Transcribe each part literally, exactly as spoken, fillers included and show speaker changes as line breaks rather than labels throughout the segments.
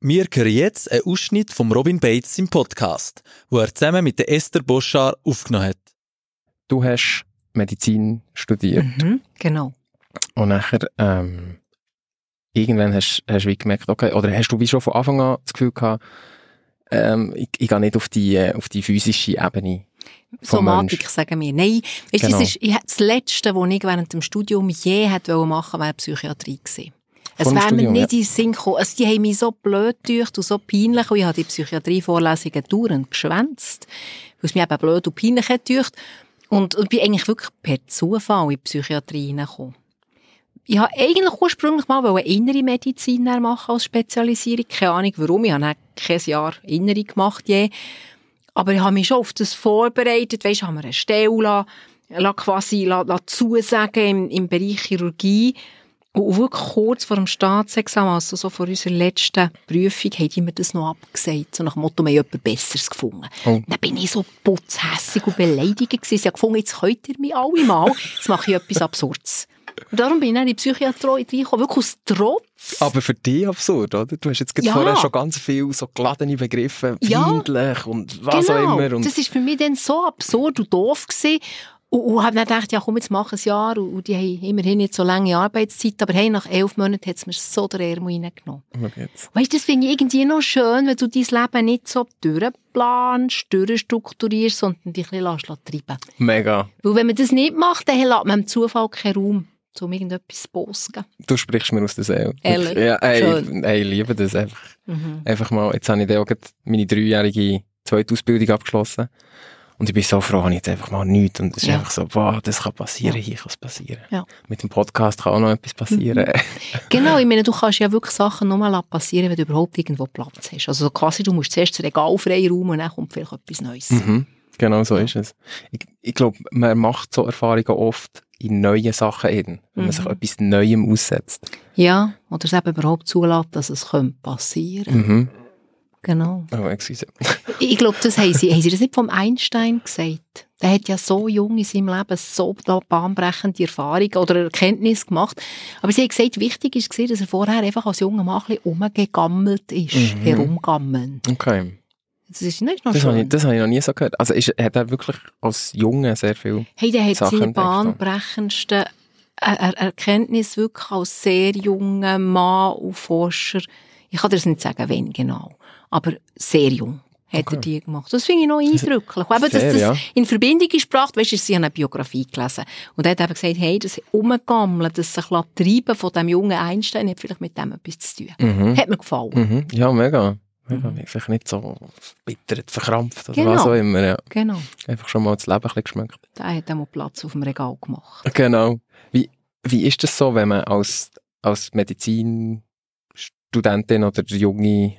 Wir hören jetzt einen Ausschnitt von Robin Bates im Podcast, wo er zusammen mit der Esther Boschar aufgenommen hat.
Du hast Medizin studiert.
Mhm, genau.
Und nachher, ähm, irgendwann hast, hast du wie gemerkt, okay, oder hast du wie schon von Anfang an das Gefühl gehabt, ähm, ich, ich gehe nicht auf die, auf die physische Ebene.
Somatik, sagen wir. Nein, weißt, genau. das, ist, ich, das Letzte, was ich während dem Studium je hätte machen wollte, wäre Psychiatrie gewesen. Es wäre mir nicht ja. in den Sinn gekommen. Also, die haben mich so blöd gedacht und so peinlich. Und ich habe die Psychiatrie-Vorlesungen dauernd geschwänzt, weil es mir eben blöd und peinlich hat gedacht. Und ich bin eigentlich wirklich per Zufall in die Psychiatrie hineingekommen. Ich wollte eigentlich ursprünglich mal eine innere Medizin machen als Spezialisierung. Keine Ahnung warum. Ich habe kein Jahr innere gemacht je. Aber ich habe mich schon auf das vorbereitet. Weisst, haben wir eine Stelle lassen, lassen quasi lassen zusagen im, im Bereich Chirurgie. Und wirklich kurz vor dem Staatsexamen, also so vor unserer letzten Prüfung, haben die mir das noch abgesagt. So nach dem Motto, wir haben jemand Besseres gefunden. Oh. Dann bin ich so putzhässig und beleidigt gewesen. Ich habe gefunden, jetzt könnt ihr mich alle mal. Jetzt mache ich etwas Absurdes. Und darum bin ich dann in die Psychiatrie reingekommen, wirklich aus Trotz.
Aber für dich absurd, oder? Du hast jetzt ja. vorher schon ganz viel so geladene Begriffe, peinlich ja. und was
genau.
auch immer. Und
das war für mich dann so absurd und doof gewesen. Und, und habe dann gedacht, ja komm, jetzt mach ein Jahr. Und, und die haben immerhin nicht so lange Arbeitszeit. Aber hey, nach elf Monaten hat es mir so den Ärmel reingenommen. Weißt du, das finde ich irgendwie noch schön, wenn du dein Leben nicht so durchplanst, durchstrukturierst, sondern dich ein bisschen treiben lässt.
Mega.
Weil wenn man das nicht macht, dann lässt man im Zufall keinen Raum, um irgendetwas zu posten.
Du sprichst mir aus der Seele.
Ehrlich?
Ja, ey, ey, ich liebe das einfach. Mhm. Einfach mal, jetzt habe ich dann auch meine dreijährige zweite Ausbildung abgeschlossen. Und ich bin so froh, ich jetzt einfach mal nichts. Und es ist ja. einfach so, wow, das kann passieren, ja. hier kann es passieren. Ja. Mit dem Podcast kann auch noch etwas passieren. Mhm.
Genau, ich meine, du kannst ja wirklich Sachen nur mal passieren, wenn du überhaupt irgendwo Platz hast. Also quasi, du musst zuerst das Regal frei räumen und dann kommt vielleicht etwas Neues.
Mhm. Genau so ja. ist es. Ich, ich glaube, man macht so Erfahrungen oft in neuen Sachen eben, wenn man mhm. sich etwas Neuem aussetzt.
Ja, oder es eben überhaupt zulässt, dass es passieren könnte. Mhm. Genau.
Oh, excuse.
Ich glaube, das haben sie, haben sie das nicht vom Einstein gesagt. Der hat ja so jung in seinem Leben so bahnbrechende Erfahrungen oder Erkenntnisse gemacht. Aber sie haben gesagt, wichtig war, dass er vorher einfach als junger Mann ein bisschen rumgegammelt ist. Mhm. Herumgammeln.
Okay.
Das ist nicht noch
das
schön.
Habe ich, das habe ich noch nie so gehört. Also ist, hat er wirklich als Junge sehr viel
Hey, der hat
Sachen
seine bahnbrechendsten er Erkenntnisse wirklich als sehr junger Mann und Forscher. Ich kann dir das nicht sagen, wann genau. Aber sehr jung hat okay. er die gemacht. Das finde ich noch eindrücklich. Eben, dass das ja. in Verbindung ist gebracht, weißt du, sie haben eine Biografie gelesen. Und er hat eben gesagt, hey, das Umgammeln, das sich treiben von diesem jungen Einstein hat vielleicht mit dem etwas zu tun. Mhm. Hat mir gefallen.
Mhm. Ja, mega. mega. Mhm. Vielleicht nicht so bittert, verkrampft oder genau. was auch immer. Ja.
Genau.
Einfach schon mal das Leben ein bisschen geschmeckt.
Der hat auch mal Platz auf dem Regal gemacht.
Genau. Wie, wie ist das so, wenn man als, als Medizinstudentin oder junge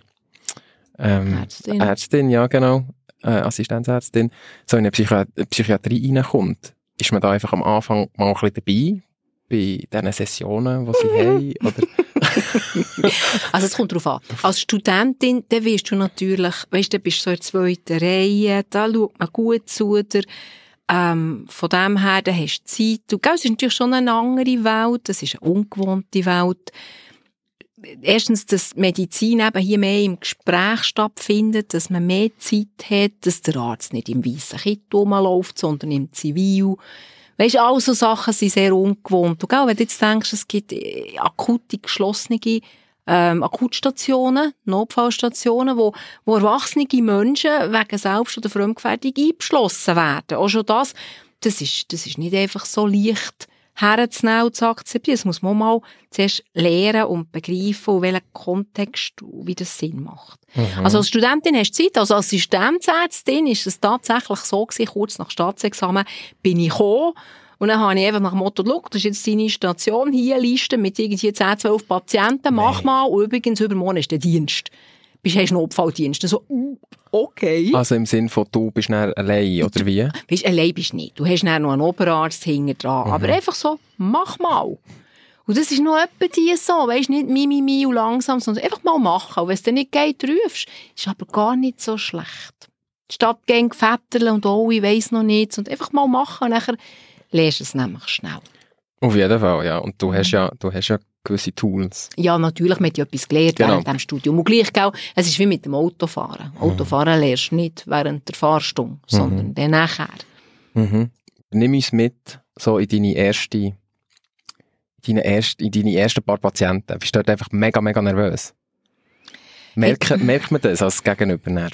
Ähm, Ärztin. Ärztin, ja genau, äh, Assistenzärztin, so in eine Psychi- Psychiatrie reinkommt, ist man da einfach am Anfang mal ein bisschen dabei, bei diesen Sessionen, die sie haben? Oder?
Also es kommt darauf an. Als Studentin, dann wirst du natürlich, weißt du, bist du so in der zweiten Reihe, da schaut man gut zu dir. Ähm, von dem her, da hast du Zeit. Du, gell, es ist natürlich schon eine andere Welt, es ist eine ungewohnte Welt. Erstens, dass Medizin eben hier mehr im Gespräch stattfindet, dass man mehr Zeit hat, dass der Arzt nicht im weißen Kittel rumläuft, sondern im Zivil. Weisst, all so Sachen sind sehr ungewohnt. Und gell, wenn du jetzt denkst, es gibt akute, geschlossene ähm, Akutstationen, Notfallstationen, wo, wo erwachsene Menschen wegen Selbst- oder Fremdgefährdung eingeschlossen werden. Auch schon das, das ist, das ist nicht einfach so leicht herzunehmen und zu akzeptieren. Das muss man mal zuerst lernen und begreifen, in welchem Kontext und wie das Sinn macht. Mhm. Also als Studentin hast du Zeit, also als Assistenzärztin ist es tatsächlich so gewesen, kurz nach Staatsexamen bin ich gekommen und dann habe ich einfach nach dem Motto, schau, das ist jetzt deine Station hier, Liste mit irgendwie zehn, zwölf Patienten, mach Nein. mal, und übrigens übermorgen ist der Dienst. Bist, hast du Notfalldienst. So, okay.
Also im Sinne von, du bist dann allein, oder wie?
Bist, allein bist du nicht. Du hast dann noch einen Oberarzt hinten dran. Mhm. Aber einfach so, mach mal. Und das ist noch etwa die so, weisst, nicht mi, mi, mi und langsam, sondern einfach mal machen. Und wenn es dann nicht geht, rufst. Ist aber gar nicht so schlecht. Statt gegen Vetterle und oh, ich weiss noch nichts. Und einfach mal machen und nachher lernst du es nämlich schnell.
Auf jeden Fall, ja. Und du hast ja, du hast ja gewisse Tools.
Ja, natürlich, man hat ja etwas gelernt
Genau.
während dem Studium. Und gleich, gell, es ist wie mit dem Autofahren.
Mhm.
Autofahren lernst du nicht während der Fahrstunde, sondern dann nachher.
Mhm. Nimm uns mit so in deine erste, deine erste, in deine ersten paar Patienten. Bist du dort einfach mega, mega nervös? Merkt,
Ich-
merkt man das als Gegenüber? Dann?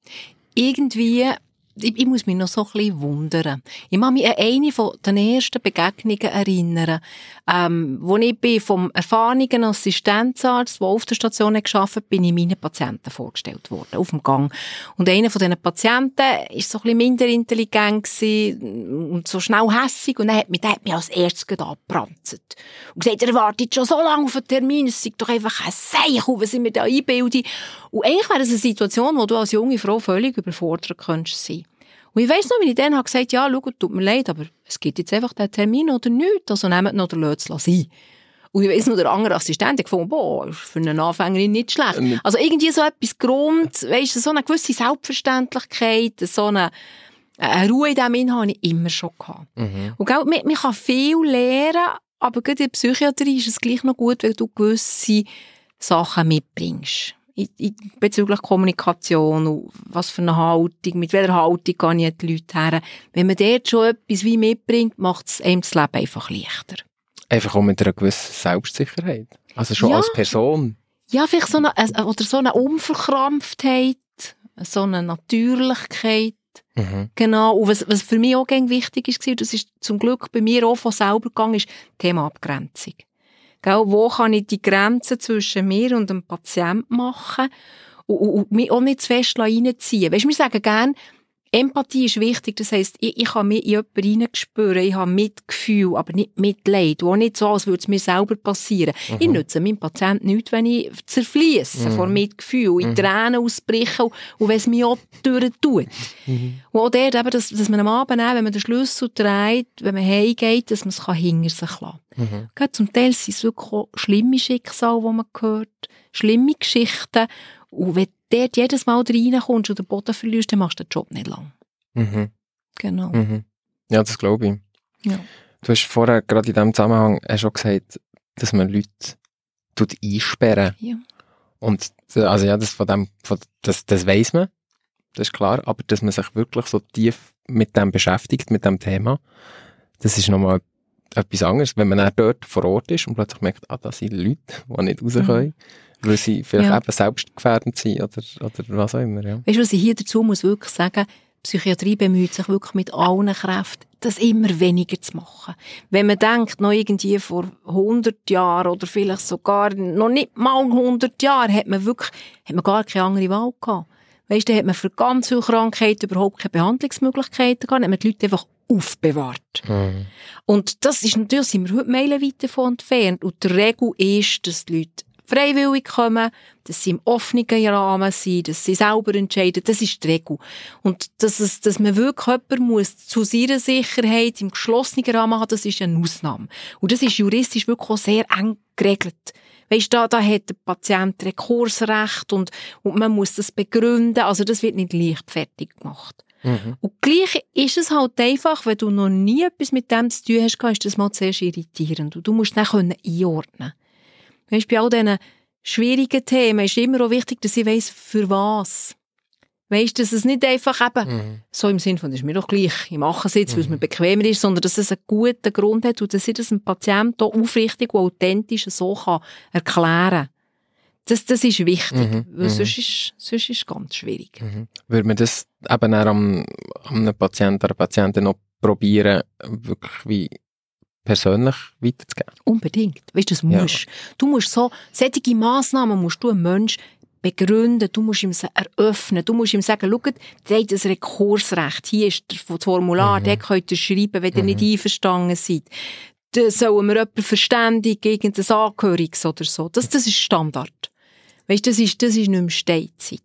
Irgendwie, ich, ich muss mich noch so ein bisschen wundern. Ich kann mich an eine von den ersten Begegnungen erinnern, ähm, wo ich bin vom erfahrenen Assistenzarzt, der auf der Station hat gearbeitet hat, bin ich meinen Patienten vorgestellt worden, auf dem Gang. Und einer von diesen Patienten war so ein bisschen minder intelligent gewesen und so schnell hässig, und dann hat mich, der hat mich als erstes gerade abgebrannt. Und gesagt, er wartet schon so lange auf einen Termin, es sei doch einfach ein Seichel, was ich mir da einbilde. Und eigentlich wäre das eine Situation, wo du als junge Frau völlig überfordert könntest sein. Und ich weiss noch, wie ich dann gesagt habe, ja, schau, tut mir leid, aber es gibt jetzt einfach den Termin oder nichts, also nehmt noch den Lötz sein. Und ich weiss noch, der andere Assistent hat gefunden, boah, ist für eine Anfängerin nicht schlecht. Also irgendwie so etwas Grund, weisst du, so eine gewisse Selbstverständlichkeit, so eine, eine Ruhe in diesem Inhalt habe ich immer schon gehabt.
Mhm.
Und gell, man, man kann viel lernen, aber gerade in der Psychiatrie ist es gleich noch gut, wenn du gewisse Sachen mitbringst. In, in bezüglich Kommunikation und was für eine Haltung, mit welcher Haltung gehen ich die Leute her. Wenn man dort schon etwas wie mitbringt, macht es einem das Leben einfach leichter.
Einfach auch mit einer gewissen Selbstsicherheit. Also schon
Ja.
als Person.
Ja, vielleicht so eine, oder so eine Unverkrampftheit, so eine Natürlichkeit.
Mhm.
Genau. Und was, was für mich auch ganz wichtig war, das ist zum Glück bei mir auch von selber gegangen, ist Thema Abgrenzung. Gell, wo kann ich die Grenzen zwischen mir und dem Patienten machen und, und, und mich auch nicht zu fest reinziehen? Weisst du, wir sagen gerne, Empathie ist wichtig, das heisst, ich, ich kann mich in jemanden reinspüren, ich habe Mitgefühl, aber nicht Mitleid, und auch nicht so, als würde es mir selber passieren. Mhm. Ich nütze meinem Patienten nichts, wenn ich zerfliesse mhm. vor Mitgefühl, in mhm. Tränen ausbreche und, und wenn es mich auch durchtut. Mhm. Und auch dort, eben, dass, dass man am Abend, wenn man den Schlüssel dreht, wenn man heimgeht, dass man es hinter sich lassen kann. Mhm. Zum Teil sind es wirklich auch schlimme Schicksale, die man hört, schlimme Geschichten. Und wenn du dort jedes Mal reinkommst und den Boden verlierst, dann machst du den Job nicht lang.
Mhm.
Genau.
Mhm. Ja, das glaube ich.
Ja.
Du hast vorher gerade in diesem Zusammenhang schon gesagt, dass man Leute tut einsperren.
Ja.
Und also ja, das, von dem, von, das, das weiss man, das ist klar, aber dass man sich wirklich so tief mit dem beschäftigt, mit dem Thema, das ist nochmal etwas anderes, wenn man dann dort vor Ort ist und plötzlich merkt, ah, da sind Leute, die nicht raus können. Mhm. Weil sie vielleicht
ja.
eben selbstgefährdend sind oder, oder was auch immer. Ja.
Weißt du, was ich hier dazu muss wirklich sagen, Psychiatrie bemüht sich wirklich mit allen Kräften, das immer weniger zu machen. Wenn man denkt, noch irgendwie vor hundert Jahren oder vielleicht sogar noch nicht mal hundert Jahren, hat man wirklich, hat man gar keine andere Wahl gehabt. Weißt du, da hat man für ganz viele Krankheiten überhaupt keine Behandlungsmöglichkeiten gehabt, hat man die Leute einfach aufbewahrt. Mhm. Und das ist natürlich, sind wir heute meilenweit davon entfernt. Und die Regel ist, dass die Leute freiwillig kommen, dass sie im offenen Rahmen sind, dass sie selber entscheiden, das ist die Regel. Und dass, es, dass man wirklich jemanden muss zu seiner Sicherheit im geschlossenen Rahmen haben, das ist eine Ausnahme. Und das ist juristisch wirklich auch sehr eng geregelt. Weisst du, da, da hat der Patient Rekursrecht und, und man muss das begründen, also das wird nicht leichtfertig gemacht. Mhm. Und gleich ist es halt einfach, wenn du noch nie etwas mit dem zu tun hast, ist das mal zuerst irritierend. Und du musst dann einordnen können. Weißt, bei all diesen schwierigen Themen ist immer auch wichtig, dass ich weiss, für was. Weißt, dass es nicht einfach eben mhm. so im Sinn von, das ist mir doch gleich, ich mache es jetzt, weil es mir bequemer ist, sondern dass es einen guten Grund hat und dass ich das einem Patienten auch aufrichtig und authentisch so kann erklären kann. Das, das ist wichtig,
mhm.
weil
mhm.
sonst ist, sonst ist es ganz schwierig.
Mhm. Würde man das eben auch am, am Patienten oder Patienten noch probieren, wirklich wie persönlich weiterzugeben?
Unbedingt. Weißt du, das musst. Ja. Du musst so, solche Massnahmen musst du einem Menschen begründen, du musst ihm sie eröffnen, du musst ihm sagen, schau, der hat das Rekursrecht, hier ist das Formular, mhm. der könnt ihr schreiben, wenn ihr mhm. nicht einverstanden seid. Da sollen wir jemanden verständigen gegen das Angehöriges oder so. Das, das ist Standard. Weißt du, das ist, das ist nicht mehr Steinzeit.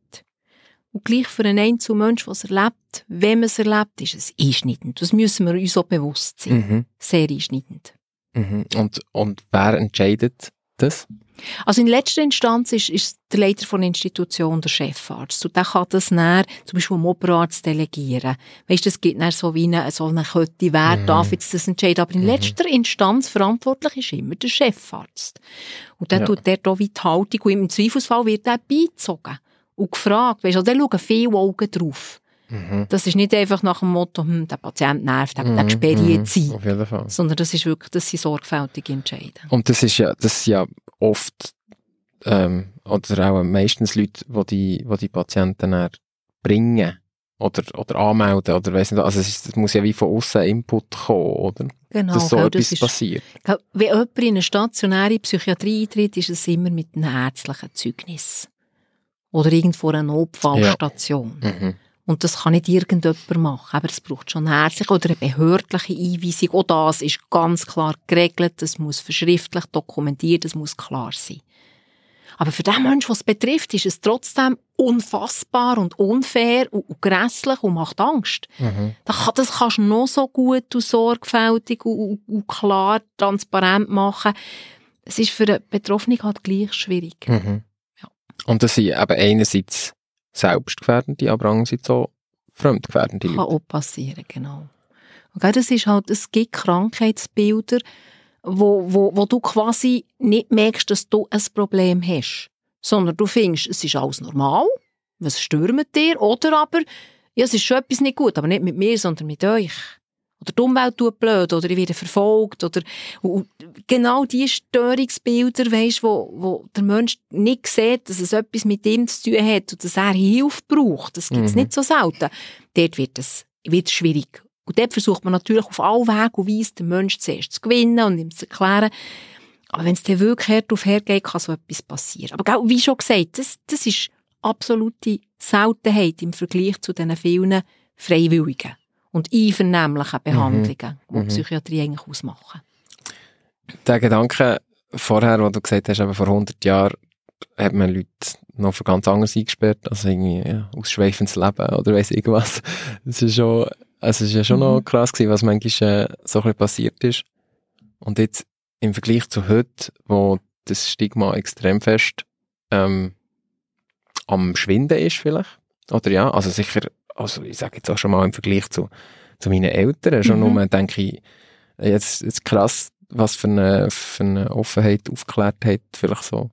Und gleich für einen einzelnen Menschen, der es erlebt, wenn man es erlebt, ist es einschneidend. Das müssen wir uns auch bewusst sein. Mhm. Sehr einschneidend.
Mhm. Und, und wer entscheidet das?
Also in letzter Instanz ist, ist der Leiter von der Institution der Chefarzt. Und der kann das dann zum Beispiel dem Oberarzt delegieren. Weißt du, es gibt dann so wie eine, so eine Kette, wer mhm. darf jetzt das entscheiden. Aber in mhm. letzter Instanz verantwortlich ist immer der Chefarzt. Und dann ja. tut der da wie die Haltung. Und im Zweifelsfall wird er beizogen und gefragt. Weißt du, da schauen viele Augen drauf. Mhm. Das ist nicht einfach nach dem Motto, hm, der Patient nervt, der, mhm. der gesperrt mhm. sein.
Auf jeden Fall.
Sondern das ist wirklich, das sind sorgfältige Entscheidungen.
Und das ist ja, das sind ja oft, ähm, oder auch meistens Leute, die die, die, die Patienten dann bringen oder, oder anmelden oder weiss nicht, also es, ist, es muss ja wie von außen Input kommen, oder?
Genau.
Dass so
genau,
etwas
das ist,
passiert.
Wenn jemand in eine stationäre Psychiatrie eintritt, ist es immer mit einem ärztlichen Zeugnis. Oder irgendwo einer Notfallstation. Ja. Mhm. Und das kann nicht irgendjemand machen. Aber es braucht schon eine ärztliche oder eine behördliche Einweisung. Auch das ist ganz klar geregelt. Das muss verschriftlich dokumentiert, das muss klar sein. Aber für den Menschen, was es betrifft, ist es trotzdem unfassbar und unfair und, und grässlich und macht Angst. Mhm. Das kannst du noch so gut und sorgfältig und, und klar, transparent machen. Es ist für den Betroffenen halt gleich schwierig.
Mhm. Ja. Und das sind eben einerseits selbstgefährdende, aber andererseits auch fremdgefährdende Leute.
Kann auch passieren, genau. Okay, das ist halt, es gibt Krankheitsbilder, wo, wo, wo du quasi nicht merkst, dass du ein Problem hast, sondern du findest, es ist alles normal, was stürmt dir, oder aber, ja, es ist schon etwas nicht gut, aber nicht mit mir, sondern mit euch. Oder die Umwelt tut blöd, oder ich werde verfolgt, oder und genau diese Störungsbilder, weisst, wo, wo der Mensch nicht sieht, dass es etwas mit ihm zu tun hat und dass er Hilfe braucht. Das gibt es mhm. nicht so selten. Dort wird es wird schwierig. Und dort versucht man natürlich auf alle Wege und Weise, den Menschen zuerst zu gewinnen und ihm zu erklären. Aber wenn es dann wirklich Herd auf Herd geht, kann so etwas passieren. Aber wie schon gesagt, das, das ist absolute Seltenheit im Vergleich zu diesen vielen Freiwilligen und einvernehmlichen Behandlungen, mhm. die die Psychiatrie eigentlich ausmachen.
Der Gedanke vorher, wo du gesagt hast, eben vor hundert Jahren hat man Leute noch für ganz anderes eingesperrt, also irgendwie ja, ausschweifendes Leben oder weiss irgendwas. Das ist schon, also es ist ja schon mhm. noch krass gewesen, was manchmal äh, so ein bisschen passiert ist. Und jetzt im Vergleich zu heute, wo das Stigma extrem fest ähm, am Schwinden ist vielleicht, oder ja, also sicher, also ich sage jetzt auch schon mal im Vergleich zu, zu meinen Eltern, schon mhm. nur denke ich, jetzt, jetzt krass, was für eine, für eine Offenheit, Aufgeklärtheit vielleicht so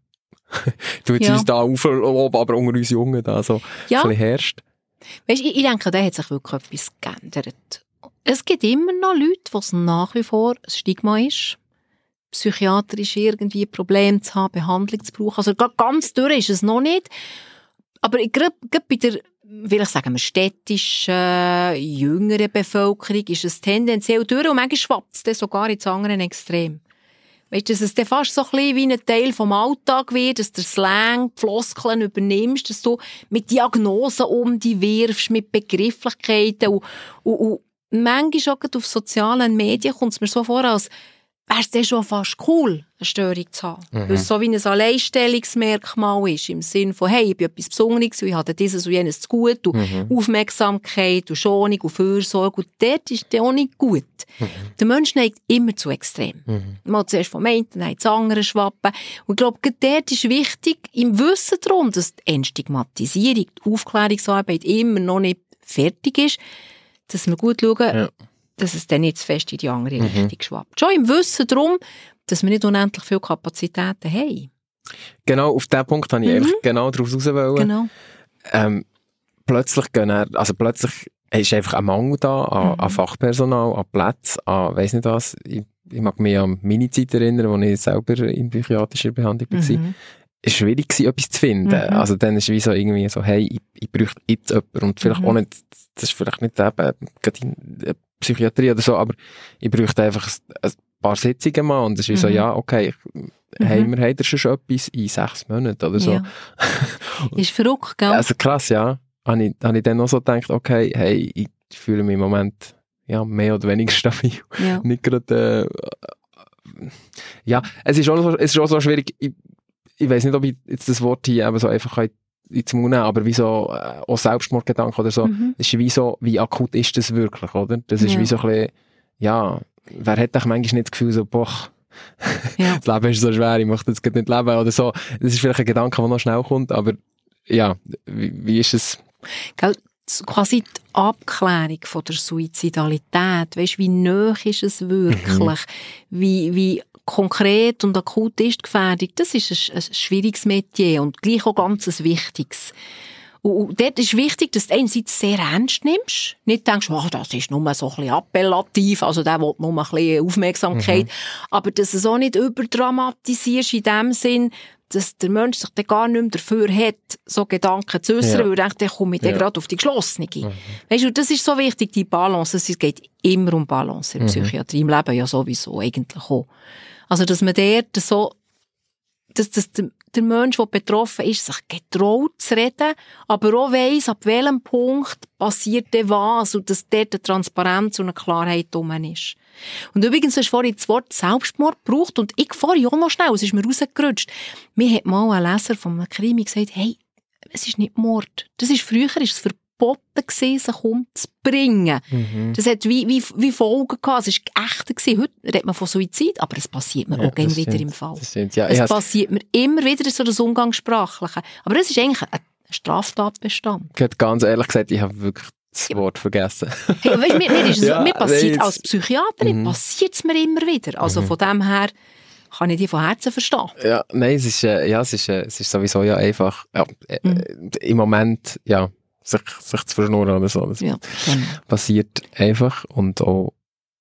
du jetzt ja. uns da aufloben, aber unter uns Jungen da so ja. ein bisschen herrscht.
Weißt, ich, ich denke, da hat sich wirklich etwas geändert. Es gibt immer noch Leute, wo es nach wie vor ein Stigma ist, psychiatrisch irgendwie Probleme zu haben, Behandlung zu brauchen. Also ganz durch ist es noch nicht. Aber gerade bei der, will ich sagen, städtischen, jüngeren Bevölkerung ist es tendenziell durch und manchmal schwappt es dann sogar ins andere Extrem. Weißt du, dass es dann fast so ein bisschen wie ein Teil vom Alltag wird, dass der Slang, die Floskeln übernimmst, dass du mit Diagnosen um dich wirfst, mit Begrifflichkeiten und, und, und manchmal auch auf sozialen Medien kommt es mir so vor, als wäre es dann schon fast cool, eine Störung zu haben. Mhm. Weil es so wie ein Alleinstellungsmerkmal ist, im Sinne von, hey, ich bin etwas Besonderes, ich habe dieses und jenes zu gut, und mhm. Aufmerksamkeit und Schonung und Fürsorge, und dort ist das auch nicht gut. Mhm. Der Mensch neigt immer zu extrem. Mhm. Mal zuerst vom einen, dann das andere schwappen. Und ich glaube, dort ist wichtig, im Wissen darum, dass die Entstigmatisierung, die Aufklärungsarbeit immer noch nicht fertig ist, dass wir gut schauen, ja. dass es dann nicht zu fest in die andere mhm. Richtung schwappt. Schon im Wissen darum, dass wir nicht unendlich viele Kapazitäten haben.
Genau, auf diesen Punkt wollte ich mhm. eigentlich genau darauf raus wollen. Genau. Ähm, plötzlich gehen er, also plötzlich ist einfach ein Mangel da an, mhm. an Fachpersonal, an Plätzen, an weiss nicht was. Ich, ich mag mich an meine Zeit erinnern, als ich selber in psychiatrischer Behandlung war. Mhm. Es war schwierig, etwas zu finden. Mhm. Also dann ist es wie so irgendwie so, hey, ich, ich bräuchte jetzt jemanden. Und vielleicht mhm. auch nicht, das ist vielleicht nicht eben gerade in Psychiatrie oder so, aber ich bräuchte einfach ein paar Sitzungen mal. Und es ist wie mhm. so, ja, okay, mhm. hey, wir haben schon etwas in sechs Monaten oder so.
Ja. Ist verrückt, gell?
Also krass, ja. Habe ich, habe ich dann auch so gedacht, okay, hey, ich fühle mich im Moment ja, mehr oder weniger stabil. Ja. Nicht gerade, äh, ja, es ist auch so, es ist auch so schwierig, ich, ich weiss nicht, ob ich jetzt das Wort hier eben so einfach in den Mund nehmen, aber wie so, äh, auch Selbstmordgedanken oder so, mhm. ist wie so, wie akut ist das wirklich, oder? Das ist ja. wie so ein bisschen, ja, wer hat doch manchmal nicht das Gefühl so, boah,
Ja.
Das Leben ist so schwer, ich möchte jetzt nicht leben oder so. Das ist vielleicht ein Gedanke, der noch schnell kommt, aber ja, wie, wie ist es?
Gell, quasi die Abklärung von der Suizidalität, weisst, wie nahe ist es wirklich, mhm. wie, wie konkret und akut ist die Gefährdung, das ist ein, ein schwieriges Metier und gleich auch ganz ein wichtiges. Und, und dort ist wichtig, dass du einerseits sehr ernst nimmst, nicht denkst, oh, das ist nur so ein bisschen appellativ, also der will nur ein bisschen Aufmerksamkeit, mhm. aber dass du es auch nicht überdramatisierst in dem Sinn, dass der Mensch sich dann gar nicht mehr dafür hat, so Gedanken zu äußern, ja. weil er denkt, dann komme ich ja. dann gerade auf die Geschlossene. Mhm. Weißt du, das ist so wichtig, die Balance. Es geht immer um Balance in der mhm. Psychiatrie, im Leben ja sowieso eigentlich auch. Also, dass man dort so, dass, dass der, der Mensch, der betroffen ist, sich getraut zu reden, aber auch weiss, ab welchem Punkt passiert denn was und dass dort eine Transparenz und eine Klarheit drum ist. Und übrigens hast du vorhin das Wort Selbstmord gebraucht und ich vorhin auch noch schnell, es ist mir rausgerutscht. Mir hat mal ein Leser von einem Krimi gesagt, hey, es ist nicht Mord. Das ist, früher ist es verboten gewesen, sich umzubringen. Mhm. Das hat wie, wie, wie Folgen gehabt. Es war echt gewesen. Heute redet man von Suizid, aber es passiert mir ja, auch gerne wieder im Fall.
Stimmt, ja,
es passiert mir immer wieder so das Umgangssprachliche. Aber es ist eigentlich ein Straftatbestand.
Ich habe ganz ehrlich gesagt, ich habe wirklich das Wort vergessen.
Hey, weißt, mir, mir, ist es,
ja,
mir passiert
nee,
als Psychiaterin, mhm. passiert es mir immer wieder. Also mhm. von dem her kann ich die von Herzen verstehen.
Ja, nein, es ist, äh, ja, es ist, äh, es ist sowieso ja einfach, ja, äh, mhm. im Moment, ja, sich, sich zu verschnurren oder so. Das ja, genau. passiert einfach und auch,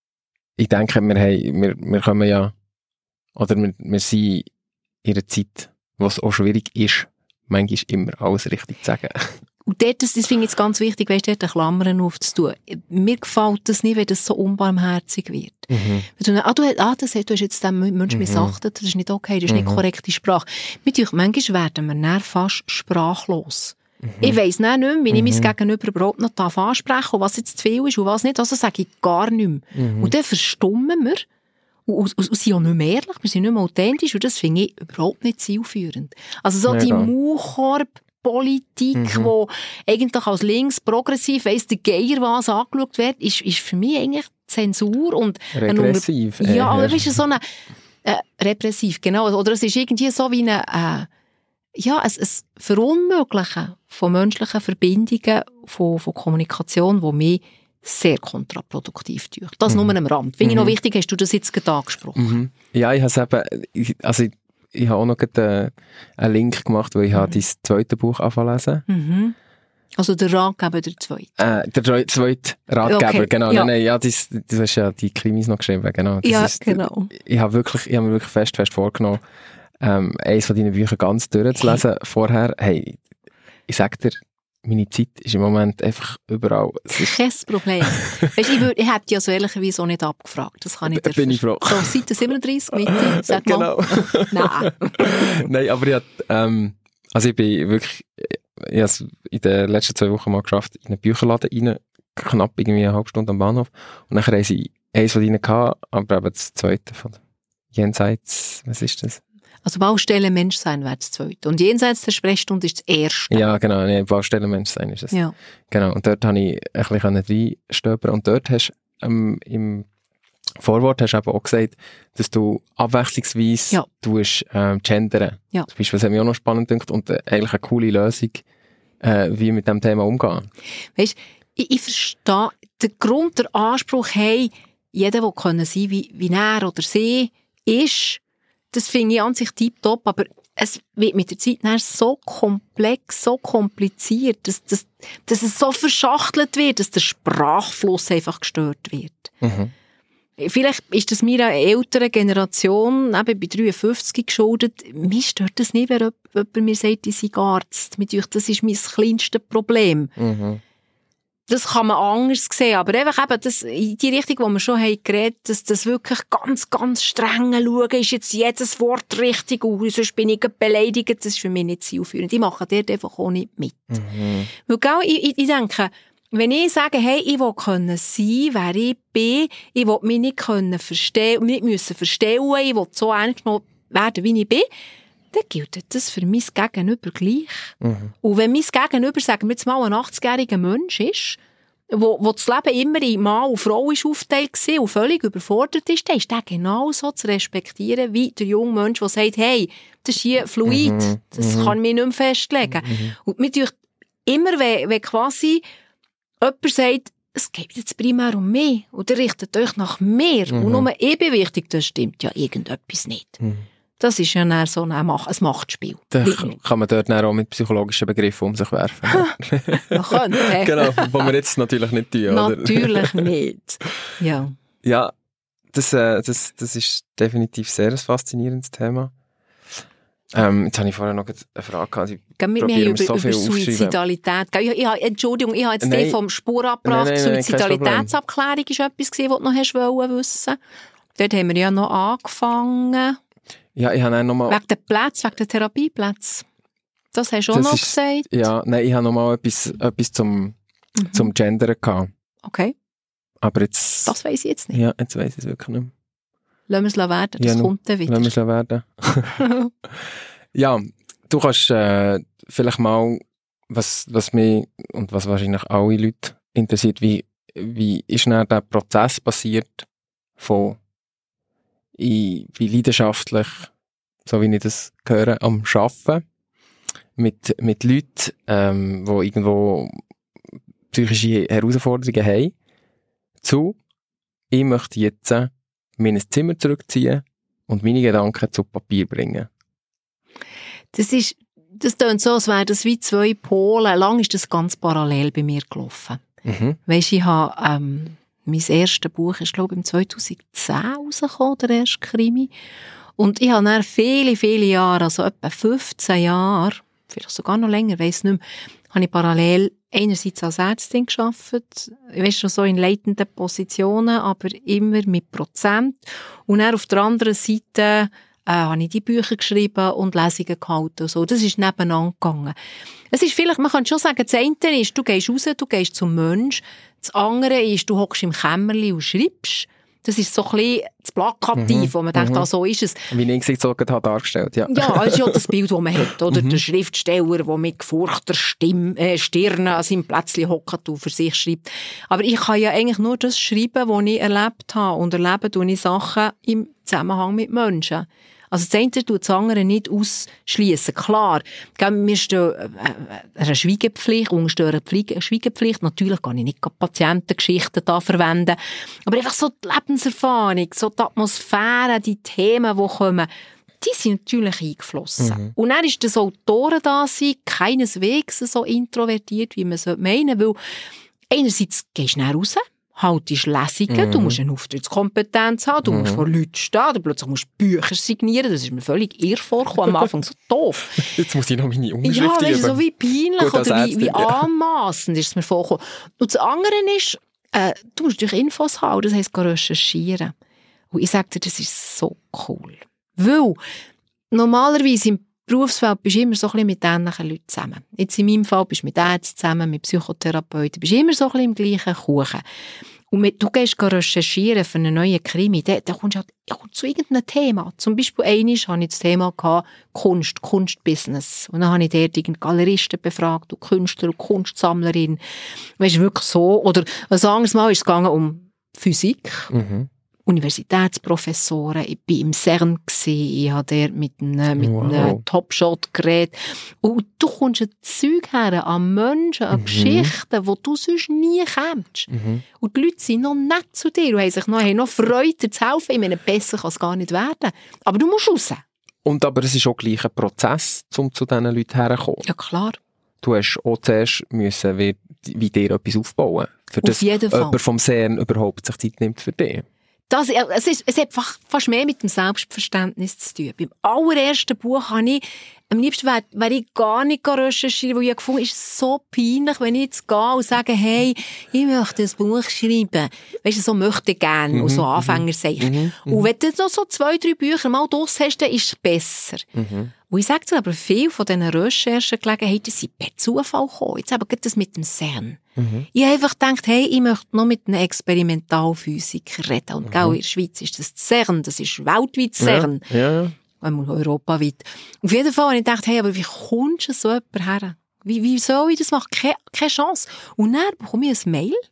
ich denke, wir haben, wir, wir kommen ja, oder wir, wir sind in einer Zeit, wo es auch schwierig ist, manchmal immer alles richtig zu sagen.
Und dort, das, das finde ich jetzt ganz wichtig, weißt, dort Klammern aufzutun. Mir gefällt das nicht, wenn das so unbarmherzig wird. Mhm. Wenn du, ah, du, ah, das, du hast jetzt den Menschen mhm. missachtet, das ist nicht okay, das ist mhm. nicht korrekte Sprache. Mit euch, manchmal werden wir dann fast sprachlos. Mhm. Ich weiss nicht mehr, wie mhm. ich mein Gegenüber überhaupt noch ansprechen darf, und was jetzt zu viel ist und was nicht, also sage ich gar nicht mehr. Mhm. Und dann verstummen wir und, und, und sind auch nicht mehr ehrlich, wir sind nicht mehr authentisch und das finde ich überhaupt nicht zielführend. Also so ja, die Maulkorb Politik, mhm. wo eigentlich als links progressiv weiss der Geier was angeschaut wird, ist, ist für mich eigentlich Zensur und
repressiv.
Eine, ja, aber ist so eine äh, repressiv, genau. Oder es ist irgendwie so wie eine äh, ja, ein, ein Verunmöglichen von menschlichen Verbindungen, von, von Kommunikation, die mich sehr kontraproduktiv tut. Das mhm. nur am Rand. Finde mhm. ich noch wichtig, hast du das jetzt gerade angesprochen?
Mhm. Ja, ich habe es eben, ich, also ich, ich habe auch noch einen, einen Link gemacht, weil ich mhm. habe dein zweites Buch angefangen zu lesen.
Mhm. Also der Ratgeber, der zweite?
Äh, der zweite Ratgeber, okay. genau. Ja, nein, ja, das, das hast ja die Krimis noch geschrieben, genau. Das
ja,
ist,
genau.
Ich habe wirklich, ich habe mir wirklich fest, fest vorgenommen, ähm, eines von deinen Büchern ganz durchzulesen. Hey. Vorher, hey, ich sag dir, meine Zeit ist im Moment einfach überall.
Kein Problem. Weißt, ich, würd, ich hätte dich ja so ehrlicherweise auch nicht abgefragt. Das kann ich dir
Bin ich froh.
So, Seite siebenunddreissig, Mitte, sag mal.
Genau.
Nein.
Nein, aber ich hab, ähm, also ich bin wirklich, ich habe es in den letzten zwei Wochen mal geschafft, in einen Bücherladen rein, knapp irgendwie eine halbe Stunde am Bahnhof. Und dann haben sie eins von denen gehabt, aber eben das zweite von Jenseits, was ist das?
Also Baustelle Menschsein wäre das zweite. Und Jenseits der Sprechstunde ist das erste.
Ja, genau. Nee, Baustelle Menschsein ist es.
Ja.
Genau. Und dort habe ich ein bisschen reinstöbern. Und dort hast du ähm, im Vorwort hast du eben auch gesagt, dass du abwechslungsweise ja. tust, ähm, gendern.
Ja.
Zum Beispiel, was hat mich auch noch spannend gedacht und äh, eigentlich eine coole Lösung, äh, wie mit diesem Thema umgehen.
Weißt du, ich, ich verstehe den Grund, der Anspruch, hey, jeder, der können sein wie, wie er oder sie ist, das finde ich an sich tiptop, aber es wird mit der Zeit so komplex, so kompliziert, dass, dass, dass es so verschachtelt wird, dass der Sprachfluss einfach gestört wird. Mhm. Vielleicht ist das meiner älteren Generation, eben bei dreiundfünfzig geschuldet. Mir stört das nicht, wenn jemand mir sagt, ich sei Arzt. Das ist mein kleinstes Problem. Mhm. Das kann man anders sehen, aber einfach eben das, in die Richtung, wo wir schon haben geredet, dass das wirklich ganz, ganz streng schauen, ist jetzt jedes Wort richtig und sonst bin ich beleidigt, das ist für mich nicht zielführend. Die machen dort einfach auch nicht mit. Mhm. Weil, gell, ich, ich denke, wenn ich sage, hey, ich will können sein, wer ich bin, ich will mich nicht können verstehen, nicht müssen verstellen, ich will so ernst genommen werden, wie ich bin, dann gilt das für mein Gegenüber gleich. Mhm. Und wenn mein Gegenüber, sagen wir jetzt mal, ein achtzigjähriger Mensch ist, wo, wo das Leben immer in Mann und Frau ist aufgeteilt war und völlig überfordert ist, dann ist der genauso zu respektieren wie der junge Mensch, der sagt, hey, das ist hier fluid,
Mhm.
das
Mhm.
kann ich mir nicht mehr festlegen.
Mhm.
Und mir denkt, immer wenn, wenn quasi jemand sagt, es geht jetzt primär um mich und ihr richtet euch nach mir
Mhm.
und nur ich bin wichtig, das stimmt ja irgendetwas nicht.
Mhm.
Das ist ja dann so ein, Mach- ein Machtspiel.
Da
Wirklich.
kann man dort dann auch mit psychologischen Begriffen um sich werfen.
Man könnte.
Genau, was wir jetzt natürlich nicht tun, oder?
Natürlich nicht. Ja.
Ja, das, äh, das, das ist definitiv sehr ein faszinierendes Thema. Ähm, jetzt habe ich vorher noch eine Frage gehabt. Ich
Wir, wir
probiere
haben
mir
über,
so
über
viel aufschreiben.
Suizidalität. Gell? Ich, ich, ich, Entschuldigung, ich habe jetzt
Nein.
den vom Spur abgebracht.
Nein, nein, nein, kein
Suizidalitätsabklärung ist etwas gewesen, was du noch hast wollen wissen. Dort haben wir ja noch angefangen.
Ja, ich habe dann noch mal...
Wegen der Plätze, wegen der Therapieplätze. Das hast du auch
Das
noch
ist-
gesagt.
Ja, nein, ich habe noch mal etwas, etwas zum,
Mhm.
zum Gendern gehabt.
Okay,
Aber jetzt...
das weiss ich jetzt nicht.
Ja, jetzt weiss ich es wirklich nicht mehr.
Lassen wir es werden, das
Ja, nu-
kommt dann
Lassen wir
wieder.
es werden. Ja, du kannst äh, vielleicht mal, was, was mich und was wahrscheinlich alle Leute interessiert, wie, wie ist dann der Prozess passiert von ich bin leidenschaftlich, so wie ich das höre, am Arbeiten mit, mit Leuten, ähm, die irgendwo psychische Herausforderungen haben, zu ich möchte jetzt äh, mir ein Zimmer zurückziehen und meine Gedanken zu Papier bringen.
Das ist, das tönt so, als wären das wie zwei Pole. Lang ist das ganz parallel bei mir gelaufen.
Mhm.
Weisst, ich habe, ähm, mein erstes Buch ist, glaube ich, im zweitausendzehn rausgekommen, der erste Krimi. Und ich habe dann viele, viele Jahre, also etwa fünfzehn Jahre, vielleicht sogar noch länger, weiss nicht mehr, habe ich parallel einerseits als Ärztin gearbeitet, ich weiss schon so in leitenden Positionen, aber immer mit Prozent. Und dann auf der anderen Seite äh, habe ich die Bücher geschrieben und Lesungen gehalten. Und so. Das ist nebeneinander gegangen. Es ist vielleicht, man kann schon sagen, das eine ist, du gehst raus, du gehst zum Mensch. Das andere ist, du hockst im Kämmerli und schreibst. Das ist so ein bisschen das Plakativ,
Mhm,
wo man denkt,
mhm.
ah, so ist es.
Wie ich es so gerade dargestellt ja.
Ja, das ist ja das Bild, das man hat, oder?
Mhm.
Der Schriftsteller, der mit gefurchter Stimme, äh, Stirn an seinem Plätzchen hockt und für sich schreibt. Aber ich kann ja eigentlich nur das schreiben, was ich erlebt habe. Und erleben tue ich Sachen im Zusammenhang mit Menschen. Also das eine tut das andere nicht ausschliessen. Klar, wir stehen äh, einer Schweigepflicht, unterstehen einer Schweigepflicht. Natürlich kann ich nicht Patientengeschichten da verwenden. Aber einfach so die Lebenserfahrung, so die Atmosphäre, die Themen, die kommen, die sind natürlich eingeflossen.
Mhm.
Und dann ist das Autoren da sein, keineswegs so introvertiert, wie man es meinen will. Einerseits gehst du dann raus, haltest Lesungen,
Mhm.
du musst eine Auftrittskompetenz haben, du
Mhm.
musst vor Leuten stehen, du plötzlich musst Bücher signieren, das ist mir völlig irr vorgekommen, am Anfang so doof.
Jetzt muss ich noch meine
Ja,
Unterschrift
weißt du, so
üben.
wie peinlich
Gut, als
oder wie,
Ärztin,
wie
ja.
anmassend ist es mir vorgekommen. Und das andere ist, äh, du musst natürlich Infos haben, das heisst, recherchieren. Und ich sage dir, das ist so cool. Weil, normalerweise im Berufsfeld bist du immer so ein bisschen mit ähnlichen Leuten zusammen. Jetzt in meinem Fall bist du mit Ärzten zusammen, mit Psychotherapeuten, bist immer so ein bisschen im gleichen Kuchen. Und mit, du gehst recherchieren für einen neuen Krimi, dann, dann kommst du halt ja, zu irgendeinem Thema. Zum Beispiel einmal hatte ich das Thema gehabt, Kunst, Kunstbusiness. Und dann habe ich dort irgendeinen Galeristen befragt und Künstler und Kunstsammlerin. Weißt du, wirklich so. Oder ein anderes Mal ist es gegangen um Physik.
Mhm.
Universitätsprofessoren, ich war im CERN, ich habe dort mit einem, mit
Wow.
einem Topshot geredet. Und du kommst ein Zeug her an Menschen, an
Mhm.
Geschichten, die du sonst nie kennst.
Mhm.
Und die Leute sind noch nett zu dir und haben sich noch, haben noch Freude, dir zu helfen. Ich meine, besser kann es gar nicht werden. Aber du musst raus.
Und aber es ist auch gleich ein Prozess, um zu diesen Leuten herzukommen.
Ja, klar.
Du hast auch zuerst müssen, wie, wie dir etwas aufbauen. Für
Auf
das
jeden Fall.
jemand vom CERN überhaupt sich Zeit nimmt für dich.
Das, es, ist, es hat fast, fast mehr mit dem Selbstverständnis zu tun. Beim allerersten Buch habe ich, am liebsten wäre wär ich gar nicht recherchieren, weil ich gefunden es ist so peinlich, wenn ich jetzt gehe und sage, hey, ich möchte ein Buch schreiben. Weißt du, so möchte ich gerne,
Mhm,
und so
mhm,
Anfänger sagen.
mhm,
Und wenn du noch so zwei, drei Bücher mal draus hast, dann ist es besser.
Mhm.
Und ich sage dir aber, viele von diesen Recherchegelegenheiten sind per Zufall gekommen. Jetzt aber geht das mit dem CERN.
Mhm.
Ich habe einfach gedacht, hey, ich möchte noch mit einem Experimentalphysiker reden. Und
Mhm.
gell, in der Schweiz ist das CERN, das ist weltweit CERN,
Ja, ja.
einmal europaweit. Auf jeden Fall habe ich gedacht, hey, aber wie kommst du so jemand her? Wie, wie soll ich das machen? Keine, keine Chance. Und dann bekomme ich ein Mail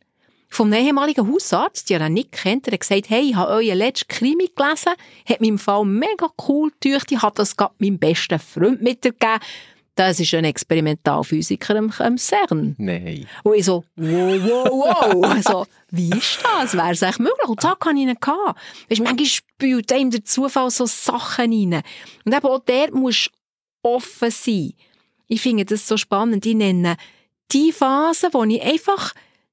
vom ehemaligen Hausarzt, die er nicht kennt, der hat gesagt, hey, ich habe euren letzten Krimi gelesen, hat mir im Fall mega cool getücht, ich habe das gerade meinem besten Freund mitgegeben. Das ist ein Experimentalphysiker am, am CERN.
Nein.
Und ich so, wow, wow, wow. Also, wie ist das? Wäre es echt möglich? Und das hatte ich nicht. Weißt, manchmal spült einem der Zufall so Sachen rein. Und eben auch der muss offen sein. Ich finde das so spannend. Ich nenne die Phase, wo ich einfach